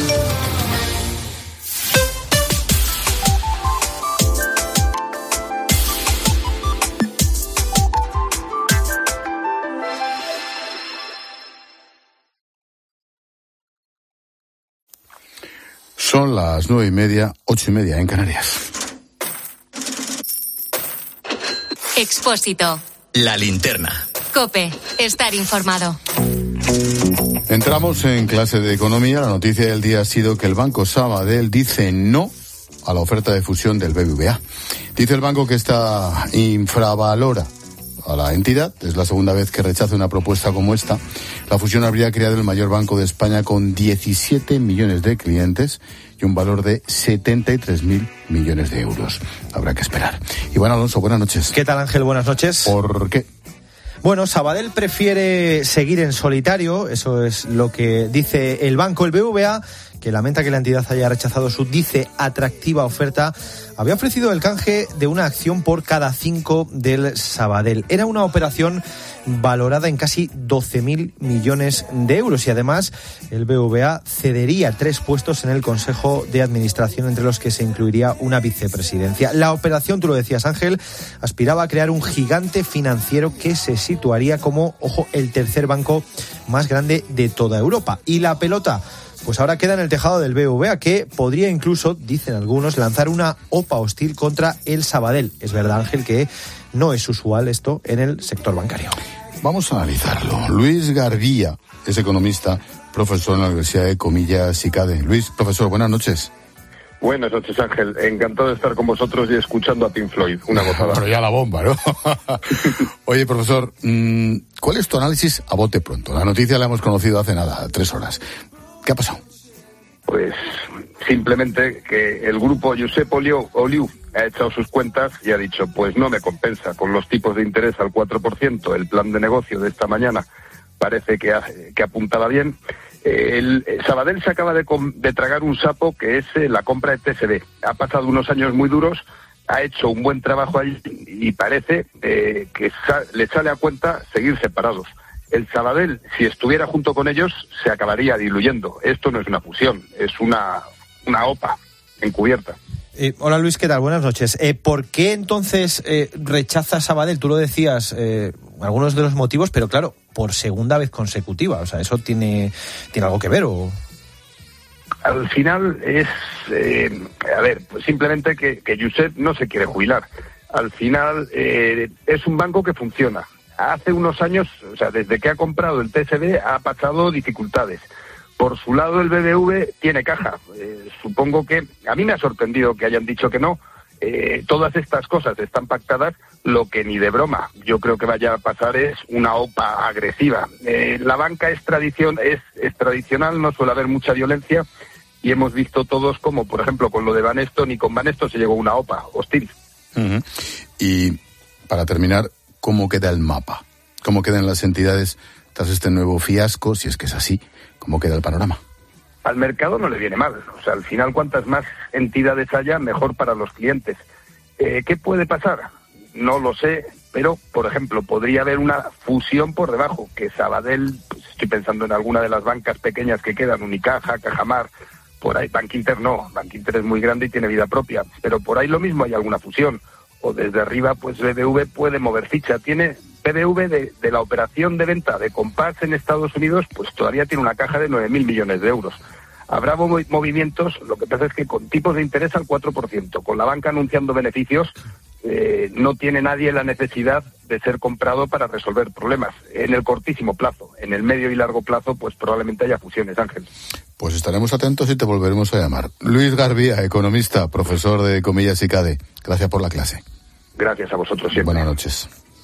Son las nueve y media, ocho y media en Canarias. Expósito. La linterna. COPE. Estar informado. Entramos en clase de economía. La noticia del día ha sido que el Banco Sabadell dice no a la oferta de fusión del B B V A. Dice el banco que esta infravalora a la entidad. Es la segunda vez que rechaza una propuesta como esta. La fusión habría creado el mayor banco de España con diecisiete millones de clientes y un valor de setenta y tres mil millones de euros. Habrá que esperar. Iván Alonso, buenas noches. ¿Qué tal, Ángel? Buenas noches. ¿Por qué? Bueno, Sabadell prefiere seguir en solitario, eso es lo que dice el banco. El B B V A, que lamenta que la entidad haya rechazado su, dice, atractiva oferta, había ofrecido el canje de una acción por cada cinco del Sabadell. Era una operación valorada en casi doce mil millones de euros y además el B B V A cedería tres puestos en el Consejo de Administración, entre los que se incluiría una vicepresidencia. La operación, tú lo decías, Ángel, aspiraba a crear un gigante financiero que se situaría como, ojo, el tercer banco más grande de toda Europa. Y la pelota, pues ahora queda en el tejado del B B V A, que podría incluso, dicen algunos, lanzar una OPA hostil contra el Sabadell. Es verdad, Ángel, que no es usual esto en el sector bancario. Vamos a analizarlo. Luis Garbía es economista, profesor en la Universidad de Comillas y CADE. Luis, profesor, buenas noches. Buenas noches, Ángel. Encantado de estar con vosotros y escuchando a Pink Floyd. Una gozada. Pero ya la bomba, ¿no? Oye, profesor, ¿cuál es tu análisis a bote pronto? La noticia la hemos conocido hace nada, tres horas. ¿Qué ha pasado? Pues simplemente que el grupo Josep Oliu, Oliu ha echado sus cuentas y ha dicho, pues no me compensa con los tipos de interés al cuatro por ciento. El plan de negocio de esta mañana parece que, ha, que apuntaba bien. El Sabadell se acaba de, de tragar un sapo, que es eh, la compra de T S B. Ha pasado unos años muy duros, ha hecho un buen trabajo allí y parece eh, que sa- le sale a cuenta seguir separados. El Sabadell, si estuviera junto con ellos, se acabaría diluyendo. Esto no es una fusión, es una, una OPA encubierta. Eh, hola Luis, ¿qué tal? Buenas noches. Eh, ¿Por qué entonces eh, rechaza Sabadell? Tú lo decías, eh, algunos de los motivos, pero claro, por segunda vez consecutiva. O sea, ¿eso tiene, tiene algo que ver o...? Al final es, eh, a ver, pues simplemente que, que Josep no se quiere jubilar. Al final eh, es un banco que funciona. Hace unos años, o sea, desde que ha comprado el T S B ha pasado dificultades. Por su lado, el B B V tiene caja. Eh, supongo que a mí me ha sorprendido que hayan dicho que no. Eh, todas estas cosas están pactadas, lo que ni de broma yo creo que vaya a pasar es una OPA agresiva. Eh, la banca es tradición, es, es tradicional, no suele haber mucha violencia y hemos visto todos como, por ejemplo, con lo de Banesto, ni con Banesto se llegó a una OPA hostil. Uh-huh. Y para terminar, ¿cómo queda el mapa? ¿Cómo quedan las entidades tras este nuevo fiasco? Si es que es así, ¿cómo queda el panorama? Al mercado no le viene mal. O sea, al final, cuantas más entidades haya, mejor para los clientes. Eh, ¿Qué puede pasar? No lo sé, pero, por ejemplo, podría haber una fusión por debajo, que Sabadell, pues estoy pensando en alguna de las bancas pequeñas que quedan, Unicaja, Cajamar, por ahí, Bankinter no, Bankinter es muy grande y tiene vida propia, pero por ahí lo mismo hay alguna fusión. O desde arriba, pues B B V puede mover ficha. Tiene B B V de, de la operación de venta de Compass en Estados Unidos, pues todavía tiene una caja de nueve mil millones de euros. Habrá mov- movimientos, lo que pasa es que con tipos de interés al cuatro por ciento, con la banca anunciando beneficios, eh, no tiene nadie la necesidad de ser comprado para resolver problemas en el cortísimo plazo. En el medio y largo plazo, pues probablemente haya fusiones, Ángel. Pues estaremos atentos y te volveremos a llamar. Luis Garbía, economista, profesor de Comillas y CADE. Gracias por la clase. Gracias a vosotros siempre. Buenas noches.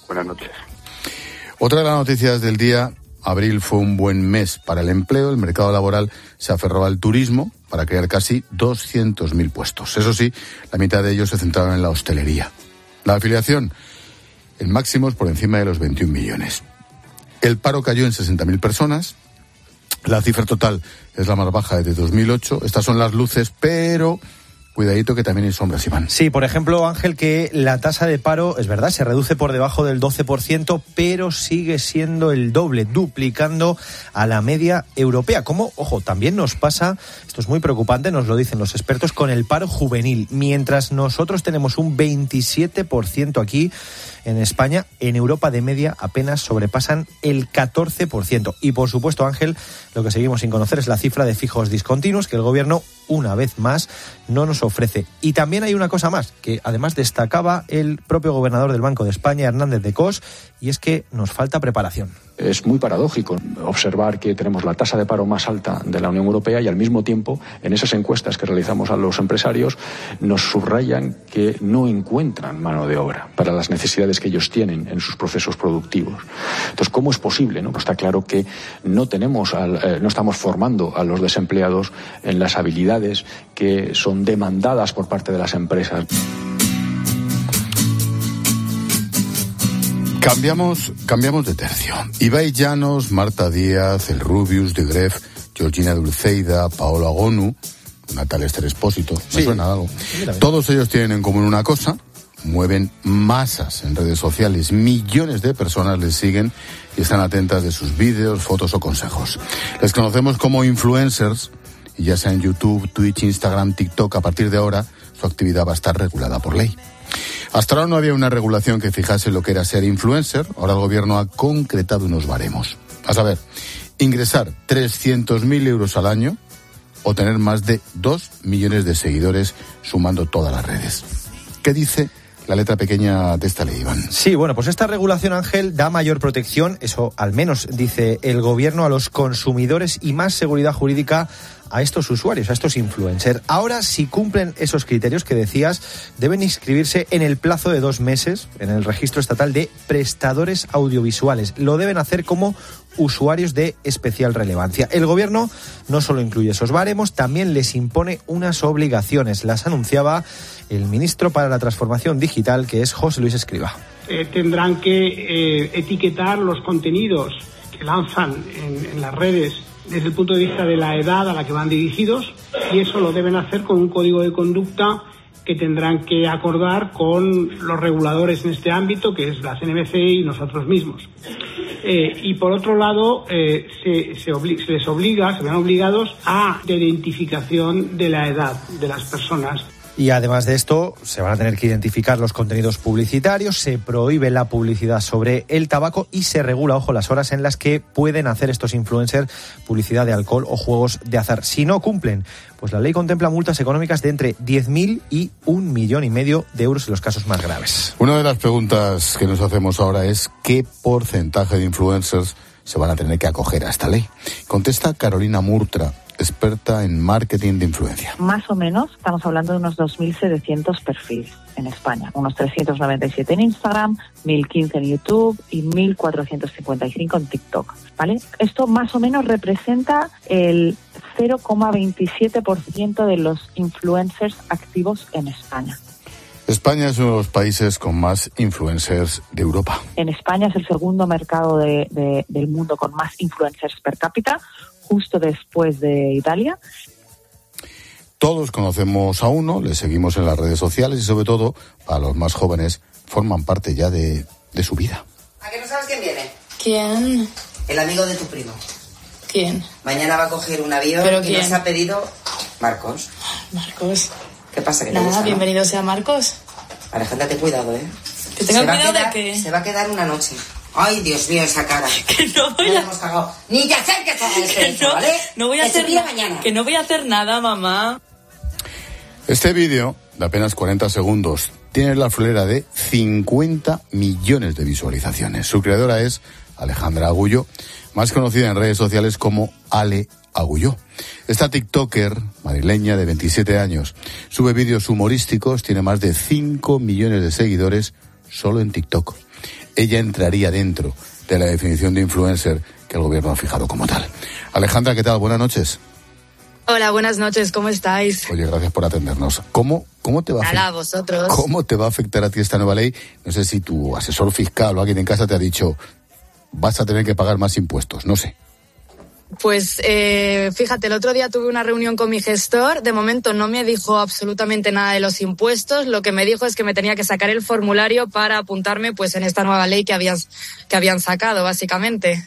Buenas noches. Otra de las noticias del día, abril fue un buen mes para el empleo. El mercado laboral se aferró al turismo para crear casi doscientos mil puestos. Eso sí, la mitad de ellos se centraron en la hostelería. La afiliación, en máximos por encima de los veintiún millones. El paro cayó en sesenta mil personas. La cifra total es la más baja desde dos mil ocho. Estas son las luces, pero cuidadito que también hay sombras, Iván. Sí, por ejemplo, Ángel, que la tasa de paro, es verdad, se reduce por debajo del doce por ciento, pero sigue siendo el doble, duplicando a la media europea. Como, ojo, también nos pasa, esto es muy preocupante, nos lo dicen los expertos, con el paro juvenil. Mientras nosotros tenemos un veintisiete por ciento aquí en España, en Europa de media apenas sobrepasan el catorce por ciento. Y por supuesto, Ángel, lo que seguimos sin conocer es la cifra de fijos discontinuos que el gobierno, una vez más, no nos ofrece. Y también hay una cosa más, que además destacaba el propio gobernador del Banco de España, Hernández de Cos, y es que nos falta preparación. Es muy paradójico observar que tenemos la tasa de paro más alta de la Unión Europea y al mismo tiempo, en esas encuestas que realizamos a los empresarios, nos subrayan que no encuentran mano de obra para las necesidades que ellos tienen en sus procesos productivos. Entonces, ¿cómo es posible? ¿No? Pues está claro que no tenemos, al, eh, no estamos formando a los desempleados en las habilidades que son demandadas por parte de las empresas. Cambiamos, cambiamos de tercio. Ibai Llanos, Marta Díaz, el Rubius, de Gref, Georgina Dulceida, Paola Gonu, Natalia Ester Expósito, me sí. suena algo. Todos ellos tienen en común una cosa, mueven masas en redes sociales, millones de personas les siguen y están atentas de sus vídeos, fotos o consejos. Les conocemos como influencers, y ya sea en YouTube, Twitch, Instagram, TikTok, a partir de ahora su actividad va a estar regulada por ley. Hasta ahora no había una regulación que fijase lo que era ser influencer. Ahora el gobierno ha concretado unos baremos. A saber, ingresar trescientos mil euros al año o tener más de dos millones de seguidores sumando todas las redes. ¿Qué dice la letra pequeña de esta ley, Iván? Sí, bueno, pues esta regulación, Ángel, da mayor protección, eso al menos dice el gobierno, a los consumidores y más seguridad jurídica a estos usuarios, a estos influencers. Ahora, si cumplen esos criterios que decías, deben inscribirse en el plazo de dos meses en el registro estatal de prestadores audiovisuales. Lo deben hacer como usuarios de especial relevancia. El gobierno no solo incluye esos baremos, también les impone unas obligaciones. Las anunciaba el ministro para la Transformación Digital, que es José Luis Escrivá. Eh, tendrán que eh, etiquetar los contenidos que lanzan en, en las redes desde el punto de vista de la edad a la que van dirigidos, y eso lo deben hacer con un código de conducta que tendrán que acordar con los reguladores en este ámbito, que es la C N B C y nosotros mismos. Eh, y por otro lado, eh, se, se, obli- se les obliga, se ven obligados a la identificación de la edad de las personas. Y además de esto, se van a tener que identificar los contenidos publicitarios, se prohíbe la publicidad sobre el tabaco y se regula, ojo, las horas en las que pueden hacer estos influencers publicidad de alcohol o juegos de azar. Si no cumplen, pues la ley contempla multas económicas de entre diez mil y un millón y medio de euros en los casos más graves. Una de las preguntas que nos hacemos ahora es ¿qué porcentaje de influencers se van a tener que acoger a esta ley? Contesta Carolina Murtra, experta en marketing de influencia. Más o menos estamos hablando de unos dos mil setecientos perfiles en España, unos trescientos noventa y siete en Instagram, mil quince en YouTube y mil cuatrocientos cincuenta y cinco en TikTok, ¿vale? Esto más o menos representa el cero coma veintisiete por ciento de los influencers activos en España. España es uno de los países con más influencers de Europa. En España es el segundo mercado de, de, del mundo con más influencers per cápita, justo después de Italia. Todos conocemos a uno, le seguimos en las redes sociales y sobre todo, para los más jóvenes, forman parte ya de, de su vida. ¿A qué no sabes quién viene? ¿Quién? El amigo de tu primo. ¿Quién? Mañana va a coger un avión ¿Pero y quién? nos ha pedido Marcos. Marcos. ¿Qué pasa? ¿Que te Nada, gusta, bienvenido no? sea Marcos. Alejandra, ten cuidado, ¿eh? Que tenga se va cuidado a quedar, de que... Se va a quedar una noche. Ay, Dios mío, esa cara. Que no voy a... hemos cagado. Ni te acerques a este que hecho, no, ¿vale? no voy a que hacer se pide nada. mañana. Que no voy a hacer nada, mamá. Este vídeo, de apenas cuarenta segundos, tiene la florera de cincuenta millones de visualizaciones. Su creadora es Alejandra Agulló, más conocida en redes sociales como Ale Agulló. Esta tiktoker madrileña de veintisiete años sube vídeos humorísticos, tiene más de cinco millones de seguidores solo en TikTok. ella entraría dentro de la definición de influencer que el gobierno ha fijado como tal. Alejandra, ¿qué tal? Buenas noches. Hola, buenas noches, ¿cómo estáis? Oye, gracias por atendernos. ¿Cómo, cómo te va a Hola, vosotros. ¿Cómo te va a afectar a ti esta nueva ley? No sé si tu asesor fiscal o alguien en casa te ha dicho vas a tener que pagar más impuestos, no sé. Pues eh, fíjate, el otro día tuve una reunión con mi gestor. De momento no me dijo absolutamente nada de los impuestos. Lo que me dijo es que me tenía que sacar el formulario para apuntarme pues en esta nueva ley que habían, que habían sacado, básicamente.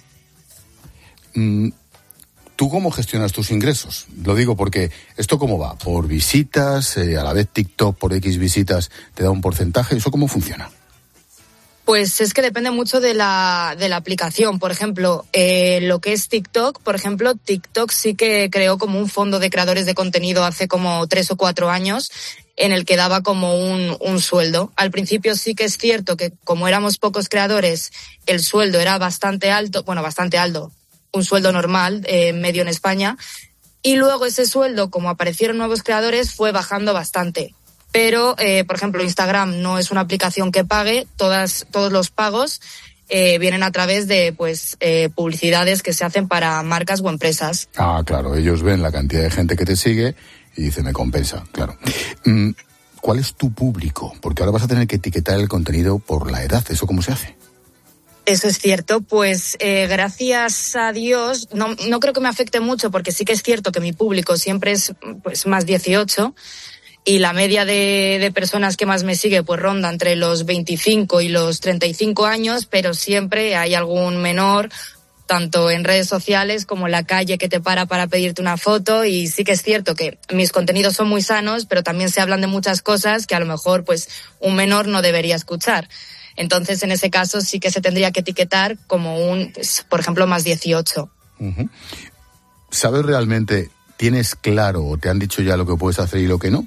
Mm, ¿Tú cómo gestionas tus ingresos? Lo digo porque ¿esto cómo va? ¿Por visitas? Eh, a la vez TikTok por X visitas te da un porcentaje. ¿Eso cómo funciona? Pues es que depende mucho de la, de la aplicación. Por ejemplo, eh, lo que es TikTok, por ejemplo, TikTok sí que creó como un fondo de creadores de contenido hace como tres o cuatro años en el que daba como un, un sueldo. Al principio sí que es cierto que como éramos pocos creadores, el sueldo era bastante alto, bueno, bastante alto, un sueldo normal, eh, medio en España. Y luego ese sueldo, como aparecieron nuevos creadores, fue bajando bastante. Pero, eh, por ejemplo, Instagram no es una aplicación que pague, todas, todos los pagos eh, vienen a través de pues eh, publicidades que se hacen para marcas o empresas. Ah, claro, ellos ven la cantidad de gente que te sigue y dicen, me compensa, claro. Mm, ¿cuál es tu público? Porque ahora vas a tener que etiquetar el contenido por la edad, ¿eso cómo se hace? Eso es cierto, pues eh, gracias a Dios, no, no creo que me afecte mucho porque sí que es cierto que mi público siempre es pues más dieciocho. Y la media de, de personas que más me sigue pues ronda entre los veinticinco y los treinta y cinco años, pero siempre hay algún menor, tanto en redes sociales como en la calle, que te para para pedirte una foto. Y sí que es cierto que mis contenidos son muy sanos, pero también se hablan de muchas cosas que a lo mejor pues un menor no debería escuchar. Entonces, en ese caso sí que se tendría que etiquetar como un, pues, por ejemplo, más dieciocho. Uh-huh. ¿Sabes realmente, tienes claro o te han dicho ya lo que puedes hacer y lo que no?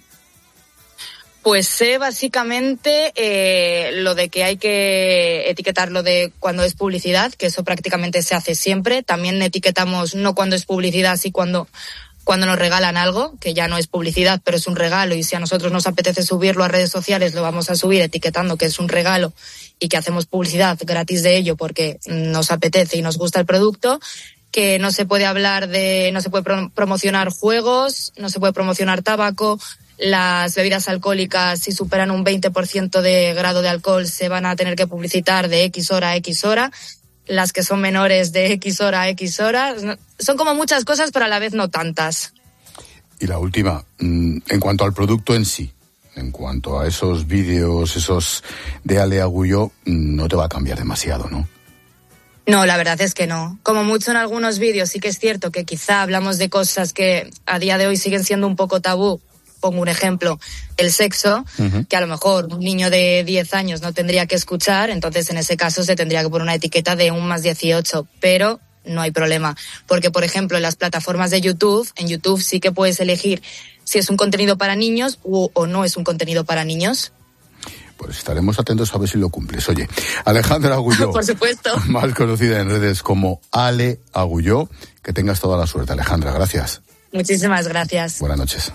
Pues sé básicamente eh, lo de que hay que etiquetarlo de cuando es publicidad, que eso prácticamente se hace siempre. También etiquetamos no cuando es publicidad, sí cuando, cuando nos regalan algo, que ya no es publicidad, pero es un regalo. Y si a nosotros nos apetece subirlo a redes sociales, lo vamos a subir etiquetando que es un regalo y que hacemos publicidad gratis de ello porque nos apetece y nos gusta el producto. Que no se puede hablar de, no se puede pro- promocionar juegos, no se puede promocionar tabaco. Las bebidas alcohólicas, si superan un veinte por ciento de grado de alcohol, se van a tener que publicitar de X hora a X hora. Las que son menores de X hora a X hora. Son como muchas cosas, pero a la vez no tantas. Y la última, en cuanto al producto en sí, en cuanto a esos vídeos, esos de Ale Agulló, no te va a cambiar demasiado, ¿no? No, la verdad es que no. Como mucho en algunos vídeos sí que es cierto que quizá hablamos de cosas que a día de hoy siguen siendo un poco tabú. Pongo un ejemplo, el sexo, uh-huh. que a lo mejor un niño de diez años no tendría que escuchar, entonces en ese caso se tendría que poner una etiqueta de un más dieciocho, pero no hay problema. Porque, por ejemplo, en las plataformas de YouTube, en YouTube sí que puedes elegir si es un contenido para niños o, o no es un contenido para niños. Pues estaremos atentos a ver si lo cumples. Oye, Alejandra Agulló, por supuesto, más conocida en redes como Ale Agulló, que tengas toda la suerte, Alejandra, gracias. Muchísimas gracias. Buenas noches.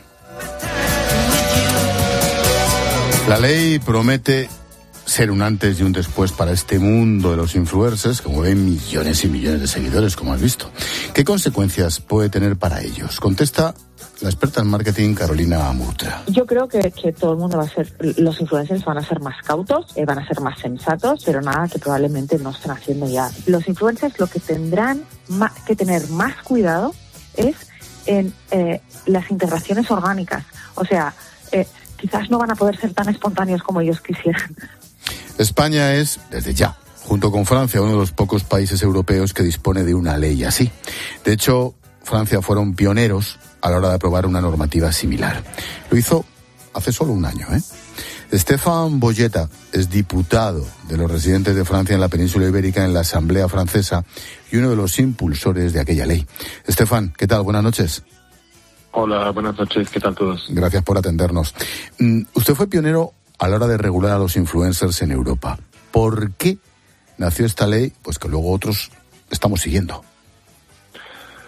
La ley promete ser un antes y un después para este mundo de los influencers, que mueven millones y millones de seguidores, como has visto. ¿Qué consecuencias puede tener para ellos? Contesta la experta en marketing Carolina Murtra. Yo creo que, que todo el mundo va a ser, los influencers van a ser más cautos, eh, van a ser más sensatos, pero nada que probablemente no estén haciendo ya. Los influencers lo que tendrán ma- que tener más cuidado es en eh, las integraciones orgánicas. O sea, eh, quizás no van a poder ser tan espontáneos como ellos quisieran. España es, desde ya, junto con Francia, uno de los pocos países europeos que dispone de una ley así. De hecho, Francia fueron pioneros a la hora de aprobar una normativa similar. Lo hizo hace solo un año, ¿eh? Stéphane Boyetta es diputado de los residentes de Francia en la península ibérica en la Asamblea Francesa y uno de los impulsores de aquella ley. Stéphane, ¿qué tal? Buenas noches. Hola, buenas noches. ¿Qué tal todos? Gracias por atendernos. Usted fue pionero a la hora de regular a los influencers en Europa. ¿Por qué nació esta ley? Pues que luego otros estamos siguiendo.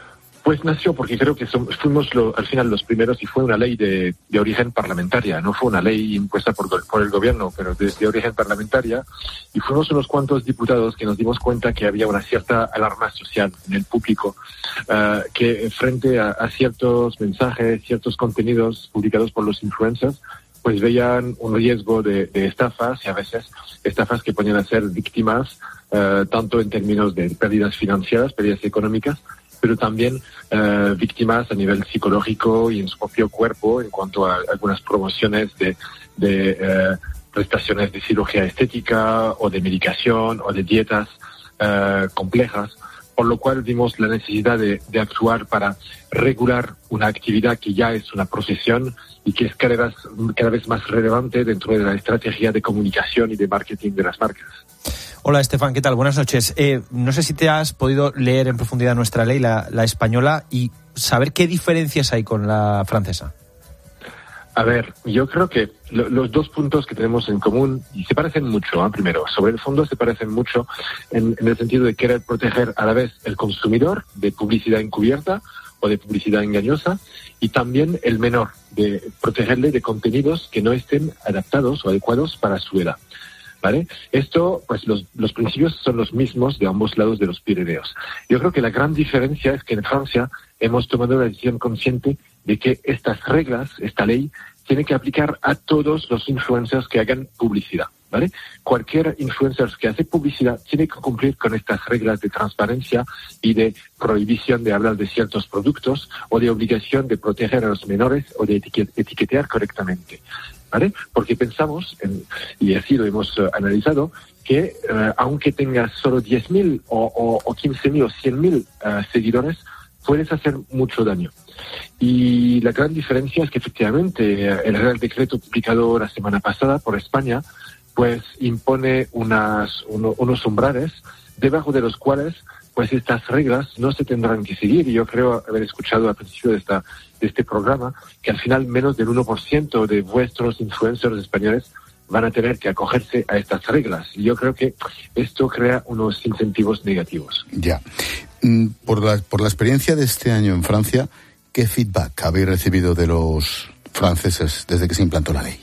Pues nació porque creo que somos, fuimos lo, al final los primeros y fue una ley de, de origen parlamentaria, no fue una ley impuesta por, por el gobierno, pero de, de origen parlamentaria, y fuimos unos cuantos diputados que nos dimos cuenta que había una cierta alarma social en el público, uh, que frente a, a ciertos mensajes, ciertos contenidos publicados por los influencers, pues veían un riesgo de, de estafas, y a veces estafas que podían ser víctimas, uh, tanto en términos de pérdidas financieras, pérdidas económicas, pero también uh, víctimas a nivel psicológico y en su propio cuerpo en cuanto a algunas promociones de, de uh, prestaciones de cirugía estética o de medicación o de dietas uh, complejas, por lo cual vimos la necesidad de, de actuar para regular una actividad que ya es una profesión y que es cada vez, cada vez más relevante dentro de la estrategia de comunicación y de marketing de las marcas. Hola, Estefan, ¿qué tal? Buenas noches. Eh, no sé si te has podido leer en profundidad nuestra ley, la, la española, y saber qué diferencias hay con la francesa. A ver, yo creo que lo, los dos puntos que tenemos en común, y se parecen mucho, ¿eh? Primero, sobre el fondo se parecen mucho en, en el sentido de querer proteger a la vez el consumidor de publicidad encubierta o de publicidad engañosa, y también el menor, de protegerle de contenidos que no estén adaptados o adecuados para su edad. ¿Vale? Esto, pues los, los principios son los mismos de ambos lados de los Pirineos. Yo creo que la gran diferencia es que en Francia hemos tomado la decisión consciente de que estas reglas, esta ley, tiene que aplicar a todos los influencers que hagan publicidad, ¿vale? Cualquier influencer que hace publicidad tiene que cumplir con estas reglas de transparencia y de prohibición de hablar de ciertos productos o de obligación de proteger a los menores o de etiquet- etiquetear correctamente. ¿Vale? Porque pensamos, en, y así lo hemos uh, analizado, que uh, aunque tengas solo diez mil o, o, o quince mil o cien mil uh, seguidores, puedes hacer mucho daño. Y la gran diferencia es que efectivamente uh, el Real Decreto publicado la semana pasada por España, pues impone unas, uno, unos umbrales debajo de los cuales pues estas reglas no se tendrán que seguir. Y yo creo haber escuchado al principio de, esta, de este programa que al final menos del uno por ciento de vuestros influencers españoles van a tener que acogerse a estas reglas. Y yo creo que esto crea unos incentivos negativos. Ya. Por la, por la experiencia de este año en Francia, ¿qué feedback habéis recibido de los franceses desde que se implantó la ley?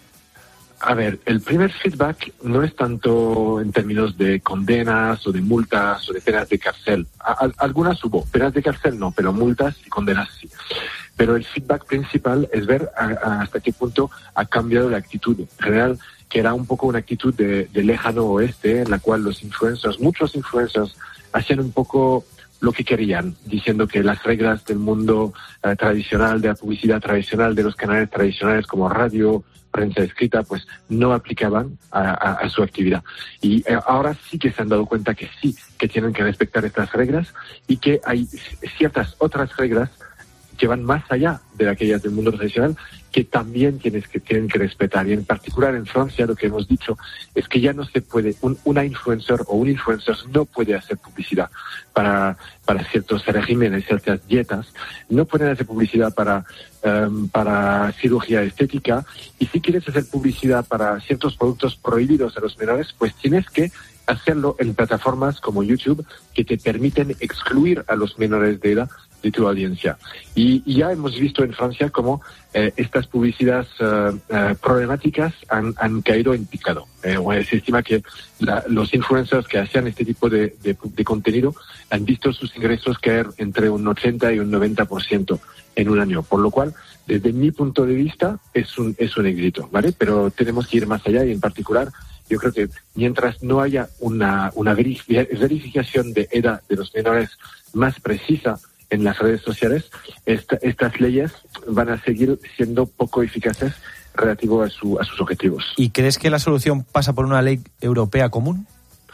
A ver, el primer feedback no es tanto en términos de condenas o de multas o de penas de cárcel. A- algunas hubo, penas de cárcel no, pero multas y condenas sí. Pero el feedback principal es ver a, a hasta qué punto ha cambiado la actitud en general, que era un poco una actitud de, de lejano oeste, en la cual los influencers, muchos influencers, hacían un poco lo que querían, diciendo que las reglas del mundo eh, tradicional, de la publicidad tradicional, de los canales tradicionales como radio, prensa escrita, pues no aplicaban a, a, a su actividad. Y eh, ahora sí que se han dado cuenta que sí, que tienen que respetar estas reglas y que hay ciertas otras reglas que van más allá de aquellas del mundo tradicional, que también tienes que, tienen que respetar. Y en particular en Francia lo que hemos dicho es que ya no se puede, un, una influencer o un influencer no puede hacer publicidad para, para ciertos regímenes, ciertas dietas, no pueden hacer publicidad para, um, para cirugía estética, y si quieres hacer publicidad para ciertos productos prohibidos a los menores, pues tienes que hacerlo en plataformas como YouTube, que te permiten excluir a los menores de edad de tu audiencia. Y, y ya hemos visto en Francia cómo eh, estas publicidades uh, uh, problemáticas han, han caído en picado. Eh, bueno, se estima que la, los influencers que hacían este tipo de, de, de contenido han visto sus ingresos caer entre un ochenta y un noventa por ciento en un año, por lo cual, desde mi punto de vista, es un, es un éxito, ¿vale? Pero tenemos que ir más allá, y en particular yo creo que mientras no haya una, una verificación de edad de los menores más precisa en las redes sociales, esta, estas leyes van a seguir siendo poco eficaces relativo a, su, a sus objetivos. ¿Y crees que la solución pasa por una ley europea común?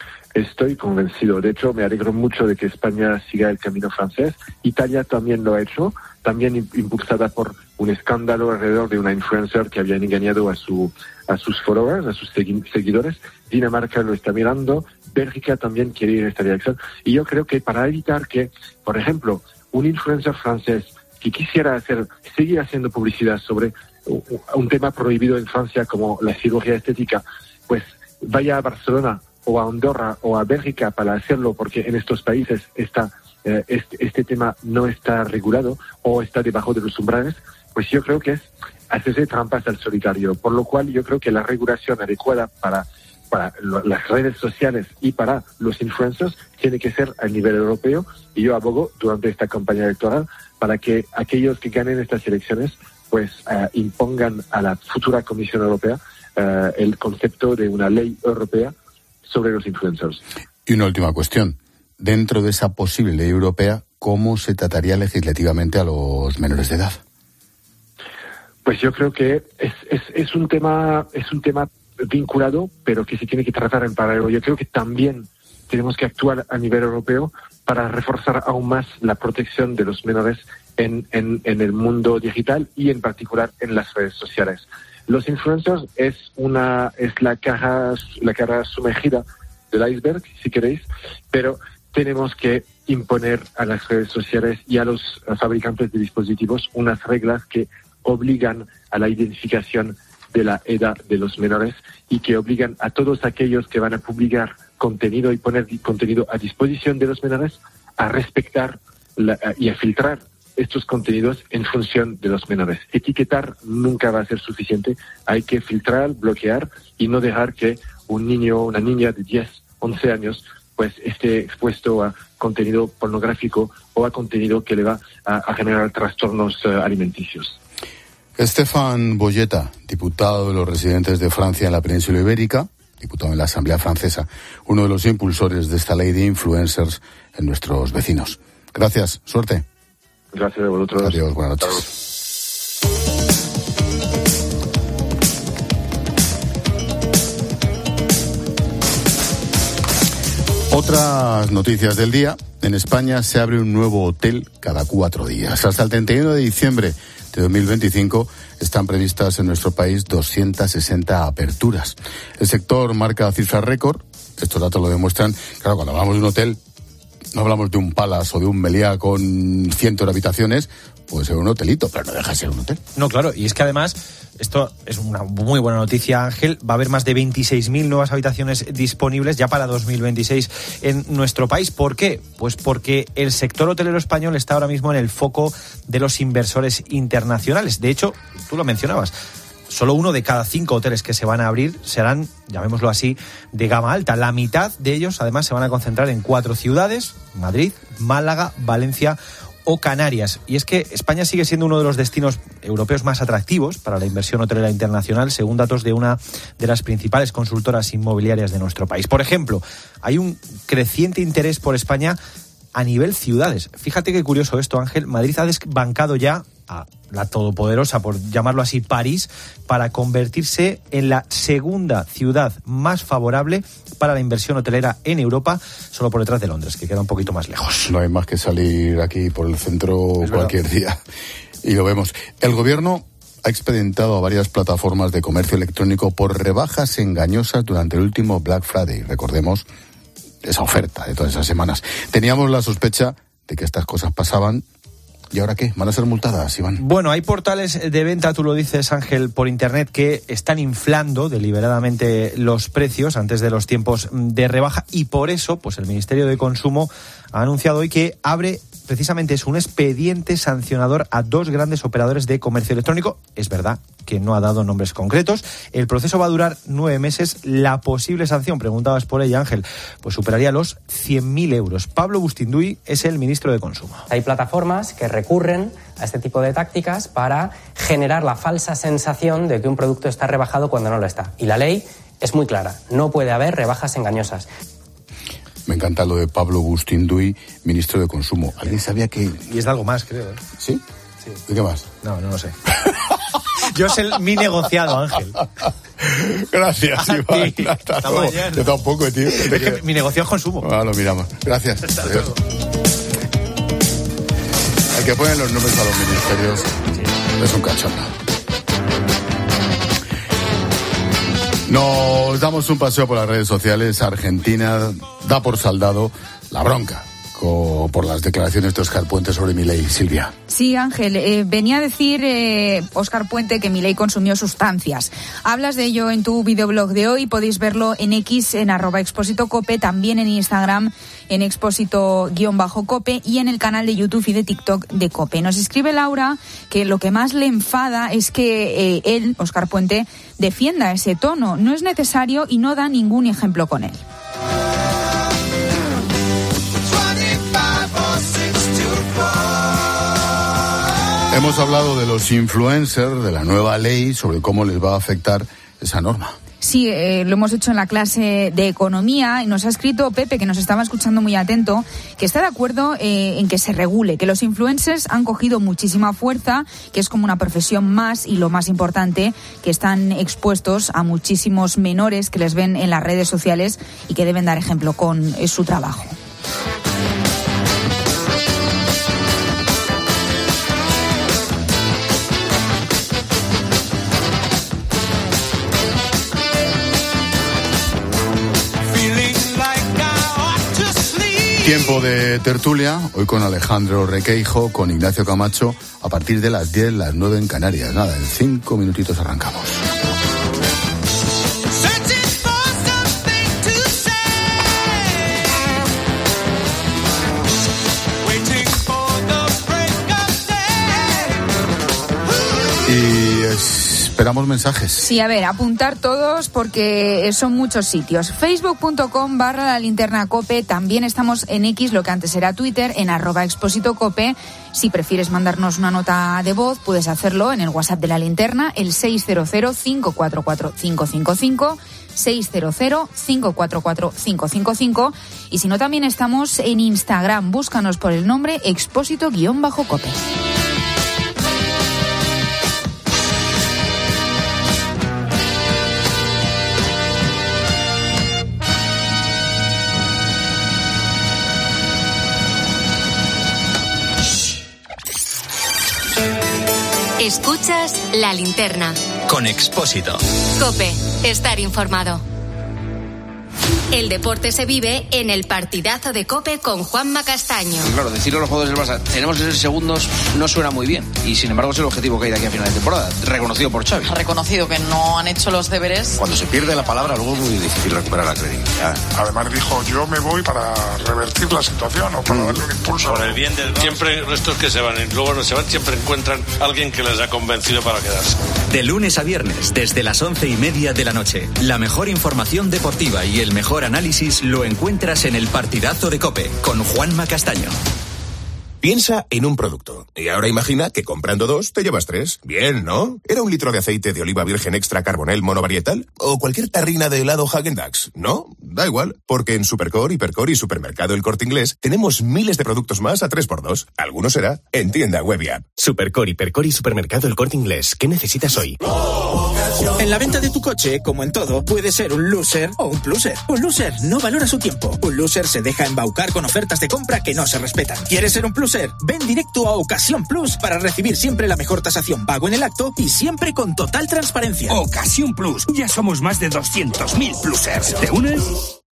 Estoy convencido. De hecho, me alegro mucho de que España siga el camino francés. Italia también lo ha hecho, también impulsada por un escándalo alrededor de una influencer que había engañado a su a sus followers, a sus seguidores. Dinamarca lo está mirando, Bélgica también quiere ir en esta dirección. Y yo creo que para evitar que, por ejemplo, un influencer francés que quisiera hacer, seguir haciendo publicidad sobre un tema prohibido en Francia como la cirugía estética, pues vaya a Barcelona o a Andorra o a Bélgica para hacerlo, porque en estos países está, eh, este, este tema no está regulado o está debajo de los umbrales, pues yo creo que es hacerse trampas al solitario. Por lo cual yo creo que la regulación adecuada para, para lo, las redes sociales y para los influencers tiene que ser a nivel europeo, y yo abogo durante esta campaña electoral para que aquellos que ganen estas elecciones pues uh, impongan a la futura Comisión Europea uh, el concepto de una ley europea sobre los influencers. Y una última cuestión. Dentro de esa posible ley europea, ¿cómo se trataría legislativamente a los menores de edad? Pues yo creo que es, es, es un tema es un tema vinculado, pero que se tiene que tratar en paralelo. Yo creo que también tenemos que actuar a nivel europeo para reforzar aún más la protección de los menores en, en, en el mundo digital y en particular en las redes sociales. Los influencers es una es la cara la cara sumergida del iceberg, si queréis, pero tenemos que imponer a las redes sociales y a los fabricantes de dispositivos unas reglas que obligan a la identificación de la edad de los menores y que obligan a todos aquellos que van a publicar contenido y poner contenido a disposición de los menores a respetar la, y a filtrar estos contenidos en función de los menores. Etiquetar nunca va a ser suficiente. Hay que filtrar, bloquear y no dejar que un niño o una niña de diez, once años pues esté expuesto a contenido pornográfico o a contenido que le va a, a generar trastornos uh, alimenticios. Stéphane Boyetta, diputado de los residentes de Francia en la península ibérica, diputado en la Asamblea Francesa, uno de los impulsores de esta ley de influencers en nuestros vecinos. Gracias, suerte. Gracias a vosotros. Adiós, buenas noches. Otras noticias del día. En España se abre un nuevo hotel cada cuatro días. Hasta el treinta y uno de diciembre de dos mil veinticinco están previstas en nuestro país doscientas sesenta aperturas. El sector marca cifras récord. Estos datos lo demuestran. Claro, cuando hablamos de un hotel, no hablamos de un Palace o de un Meliá con cientos de habitaciones. Puede ser un hotelito, pero no deja de ser un hotel. No, claro, y es que además, esto es una muy buena noticia, Ángel, va a haber más de veintiséis mil nuevas habitaciones disponibles ya para dos mil veintiséis en nuestro país. ¿Por qué? Pues porque el sector hotelero español está ahora mismo en el foco de los inversores internacionales. De hecho, tú lo mencionabas, solo uno de cada cinco hoteles que se van a abrir serán, llamémoslo así, de gama alta. La mitad de ellos, además, se van a concentrar en cuatro ciudades: Madrid, Málaga, Valencia o Canarias. Y es que España sigue siendo uno de los destinos europeos más atractivos para la inversión hotelera internacional, según datos de una de las principales consultoras inmobiliarias de nuestro país. Por ejemplo, hay un creciente interés por España a nivel ciudades. Fíjate qué curioso esto, Ángel. Madrid ha desbancado ya a la todopoderosa, por llamarlo así, París, para convertirse en la segunda ciudad más favorable para la inversión hotelera en Europa, solo por detrás de Londres, que queda un poquito más lejos. No hay más que salir aquí por el centro es cualquier verdad. día y lo vemos. El gobierno ha expedientado a varias plataformas de comercio electrónico por rebajas engañosas durante el último Black Friday. Recordemos esa oferta de todas esas semanas. Teníamos la sospecha de que estas cosas pasaban. ¿Y ahora qué? ¿Van a ser multadas, Iván? Bueno, hay portales de venta, tú lo dices, Ángel, por internet, que están inflando deliberadamente los precios antes de los tiempos de rebaja, y por eso, pues el Ministerio de Consumo ha anunciado hoy que abre precisamente es un expediente sancionador a dos grandes operadores de comercio electrónico. Es verdad que no ha dado nombres concretos. El proceso va a durar nueve meses. La posible sanción, preguntabas por ella, Ángel, pues superaría los cien mil euros. Pablo Bustinduy es el ministro de Consumo. Hay plataformas que recurren a este tipo de tácticas para generar la falsa sensación de que un producto está rebajado cuando no lo está. Y la ley es muy clara. No puede haber rebajas engañosas. Me encanta lo de Pablo Bustinduy, ministro de Consumo. ¿Alguien sabía que...? Y es de algo más, creo. ¿eh? ¿Sí? Sí. ¿De qué más? No, no lo sé. Yo es el, mi negociado, Ángel. Gracias, Iván. Hasta, Hasta mañana. Yo tampoco, tío. Es que mi negociado es consumo. Ah, lo miramos. Gracias. Hasta Adiós. luego. El que pone los nombres a los ministerios sí. es un cachondo. Nos damos un paseo por las redes sociales. Argentina da por saldado la bronca polémico por las declaraciones de Óscar Puente sobre Milei. Silvia. Sí, Ángel, eh, venía a decir eh, Óscar Puente que Milei consumió sustancias. Hablas de ello en tu videoblog de hoy, podéis verlo en X, en arroba Expósito Cope, también en Instagram, en Expósito-Cope y en el canal de YouTube y de TikTok de Cope. Nos escribe Laura que lo que más le enfada es que eh, él, Óscar Puente, defienda ese tono. No es necesario y no da ningún ejemplo con él. Hemos hablado de los influencers, de la nueva ley, sobre cómo les va a afectar esa norma. Sí, eh, lo hemos hecho en la clase de economía y nos ha escrito Pepe, que nos estaba escuchando muy atento, que está de acuerdo eh, en que se regule, que los influencers han cogido muchísima fuerza, que es como una profesión más y lo más importante, que están expuestos a muchísimos menores que les ven en las redes sociales y que deben dar ejemplo con eh, su trabajo. Tiempo de tertulia, hoy con Alejandro Requeijo, con Ignacio Camacho, a partir de las diez, las nueve en Canarias. Nada, en cinco minutitos arrancamos. Y esperamos mensajes. Sí, a ver, apuntar todos porque son muchos sitios. Facebook.com barra la linterna cope. También estamos en X, lo que antes era Twitter, en arroba Expósito Cope. Si prefieres mandarnos una nota de voz, puedes hacerlo en el WhatsApp de la linterna, el seis cero cero, cinco cuatro cuatro, cinco cinco cinco, seis cero cero, cinco cuatro cuatro, cinco cinco cinco. Y si no, también estamos en Instagram. Búscanos por el nombre Expósito-Cope. Escuchas La Linterna. Con Expósito. Cope, estar informado. El deporte se vive en el partidazo de Cope con Juanma Castaño. Claro, decirle a los jugadores del Barça, tenemos que ser segundos, no suena muy bien. Y sin embargo es el objetivo que hay de aquí a final de temporada, reconocido por Xavi. Ha reconocido que no han hecho los deberes. Cuando se pierde la palabra, luego es muy difícil recuperar la credibilidad. Además dijo, yo me voy para revertir la situación o para darle un impulso. Por el bien del... Siempre estos que se van y luego no se van, siempre encuentran a alguien que les ha convencido para quedarse. De lunes a viernes, desde las once y media de la noche, la mejor información deportiva y el mejor análisis lo encuentras en el partidazo de Cope con Juanma Castaño. Piensa en un producto. Y ahora imagina que comprando dos te llevas tres. Bien, ¿no? ¿Era un litro de aceite de oliva virgen extra carbonel monovarietal? ¿O cualquier tarrina de helado Häagen-Dazs? ¿No? Da igual, porque en Supercore, Hipercor y Supermercado El Corte Inglés tenemos miles de productos más a tres por dos. Alguno será en tienda web y app. Supercore, Hipercor y Supermercado El Corte Inglés. ¿Qué necesitas hoy? En la venta de tu coche, como en todo, puede ser un loser o un pluser. Un loser no valora su tiempo. Un loser se deja embaucar con ofertas de compra que no se respetan. ¿Quieres ser un pluser? Ven directo a Ocasión Plus para recibir siempre la mejor tasación pago en el acto y siempre con total transparencia. Ocasión Plus. Ya somos más de doscientos mil plusers. ¿Te unes?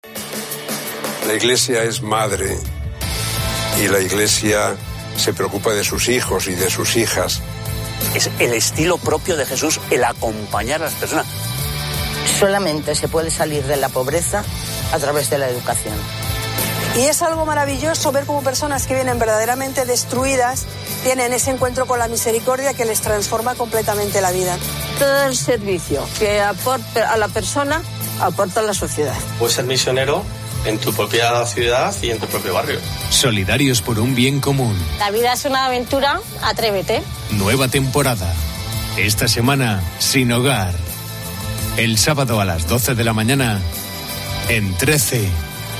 La Iglesia es madre y la Iglesia se preocupa de sus hijos y de sus hijas. Es el estilo propio de Jesús, el acompañar a las personas. Solamente se puede salir de la pobreza a través de la educación. Y es algo maravilloso ver cómo personas que vienen verdaderamente destruidas tienen ese encuentro con la misericordia que les transforma completamente la vida. Todo el servicio que aporta a la persona, aporta a la sociedad. Puedes ser misionero en tu propia ciudad y en tu propio barrio. Solidarios por un bien común. La vida es una aventura, atrévete. Nueva temporada. Esta semana, Sin Hogar. El sábado a las doce de la mañana, en trece.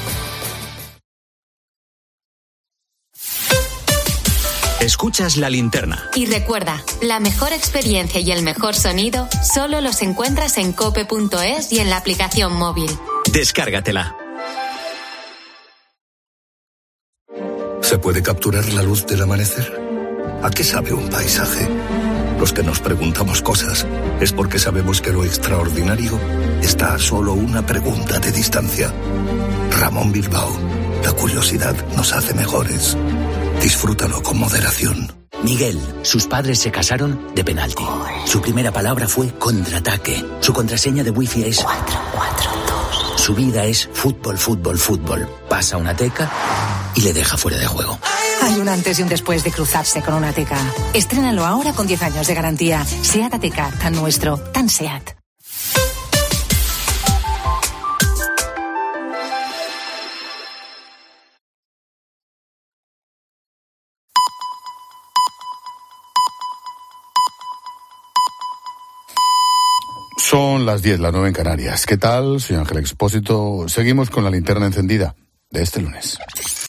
Escuchas La Linterna. Y recuerda, la mejor experiencia y el mejor sonido solo los encuentras en cope punto es y en la aplicación móvil. Descárgatela. ¿Se puede capturar la luz del amanecer? ¿A qué sabe un paisaje? Los que nos preguntamos cosas es porque sabemos que lo extraordinario está a solo una pregunta de distancia. Ramón Bilbao La curiosidad nos hace mejores. Disfrútalo con moderación. Miguel, sus padres se casaron de penalti. Su primera palabra fue contraataque. Su contraseña de wifi es cuatro cuatro dos. Su vida es fútbol, fútbol, fútbol. Pasa una teca y le deja fuera de juego. Hay un antes y un después de cruzarse con una Ateca. Estrénalo ahora con diez años de garantía. SEAT Ateca, tan nuestro, tan SEAT. Son las diez, las nueve en Canarias. ¿Qué tal? Soy Ángel Expósito. Seguimos con la linterna encendida de este lunes.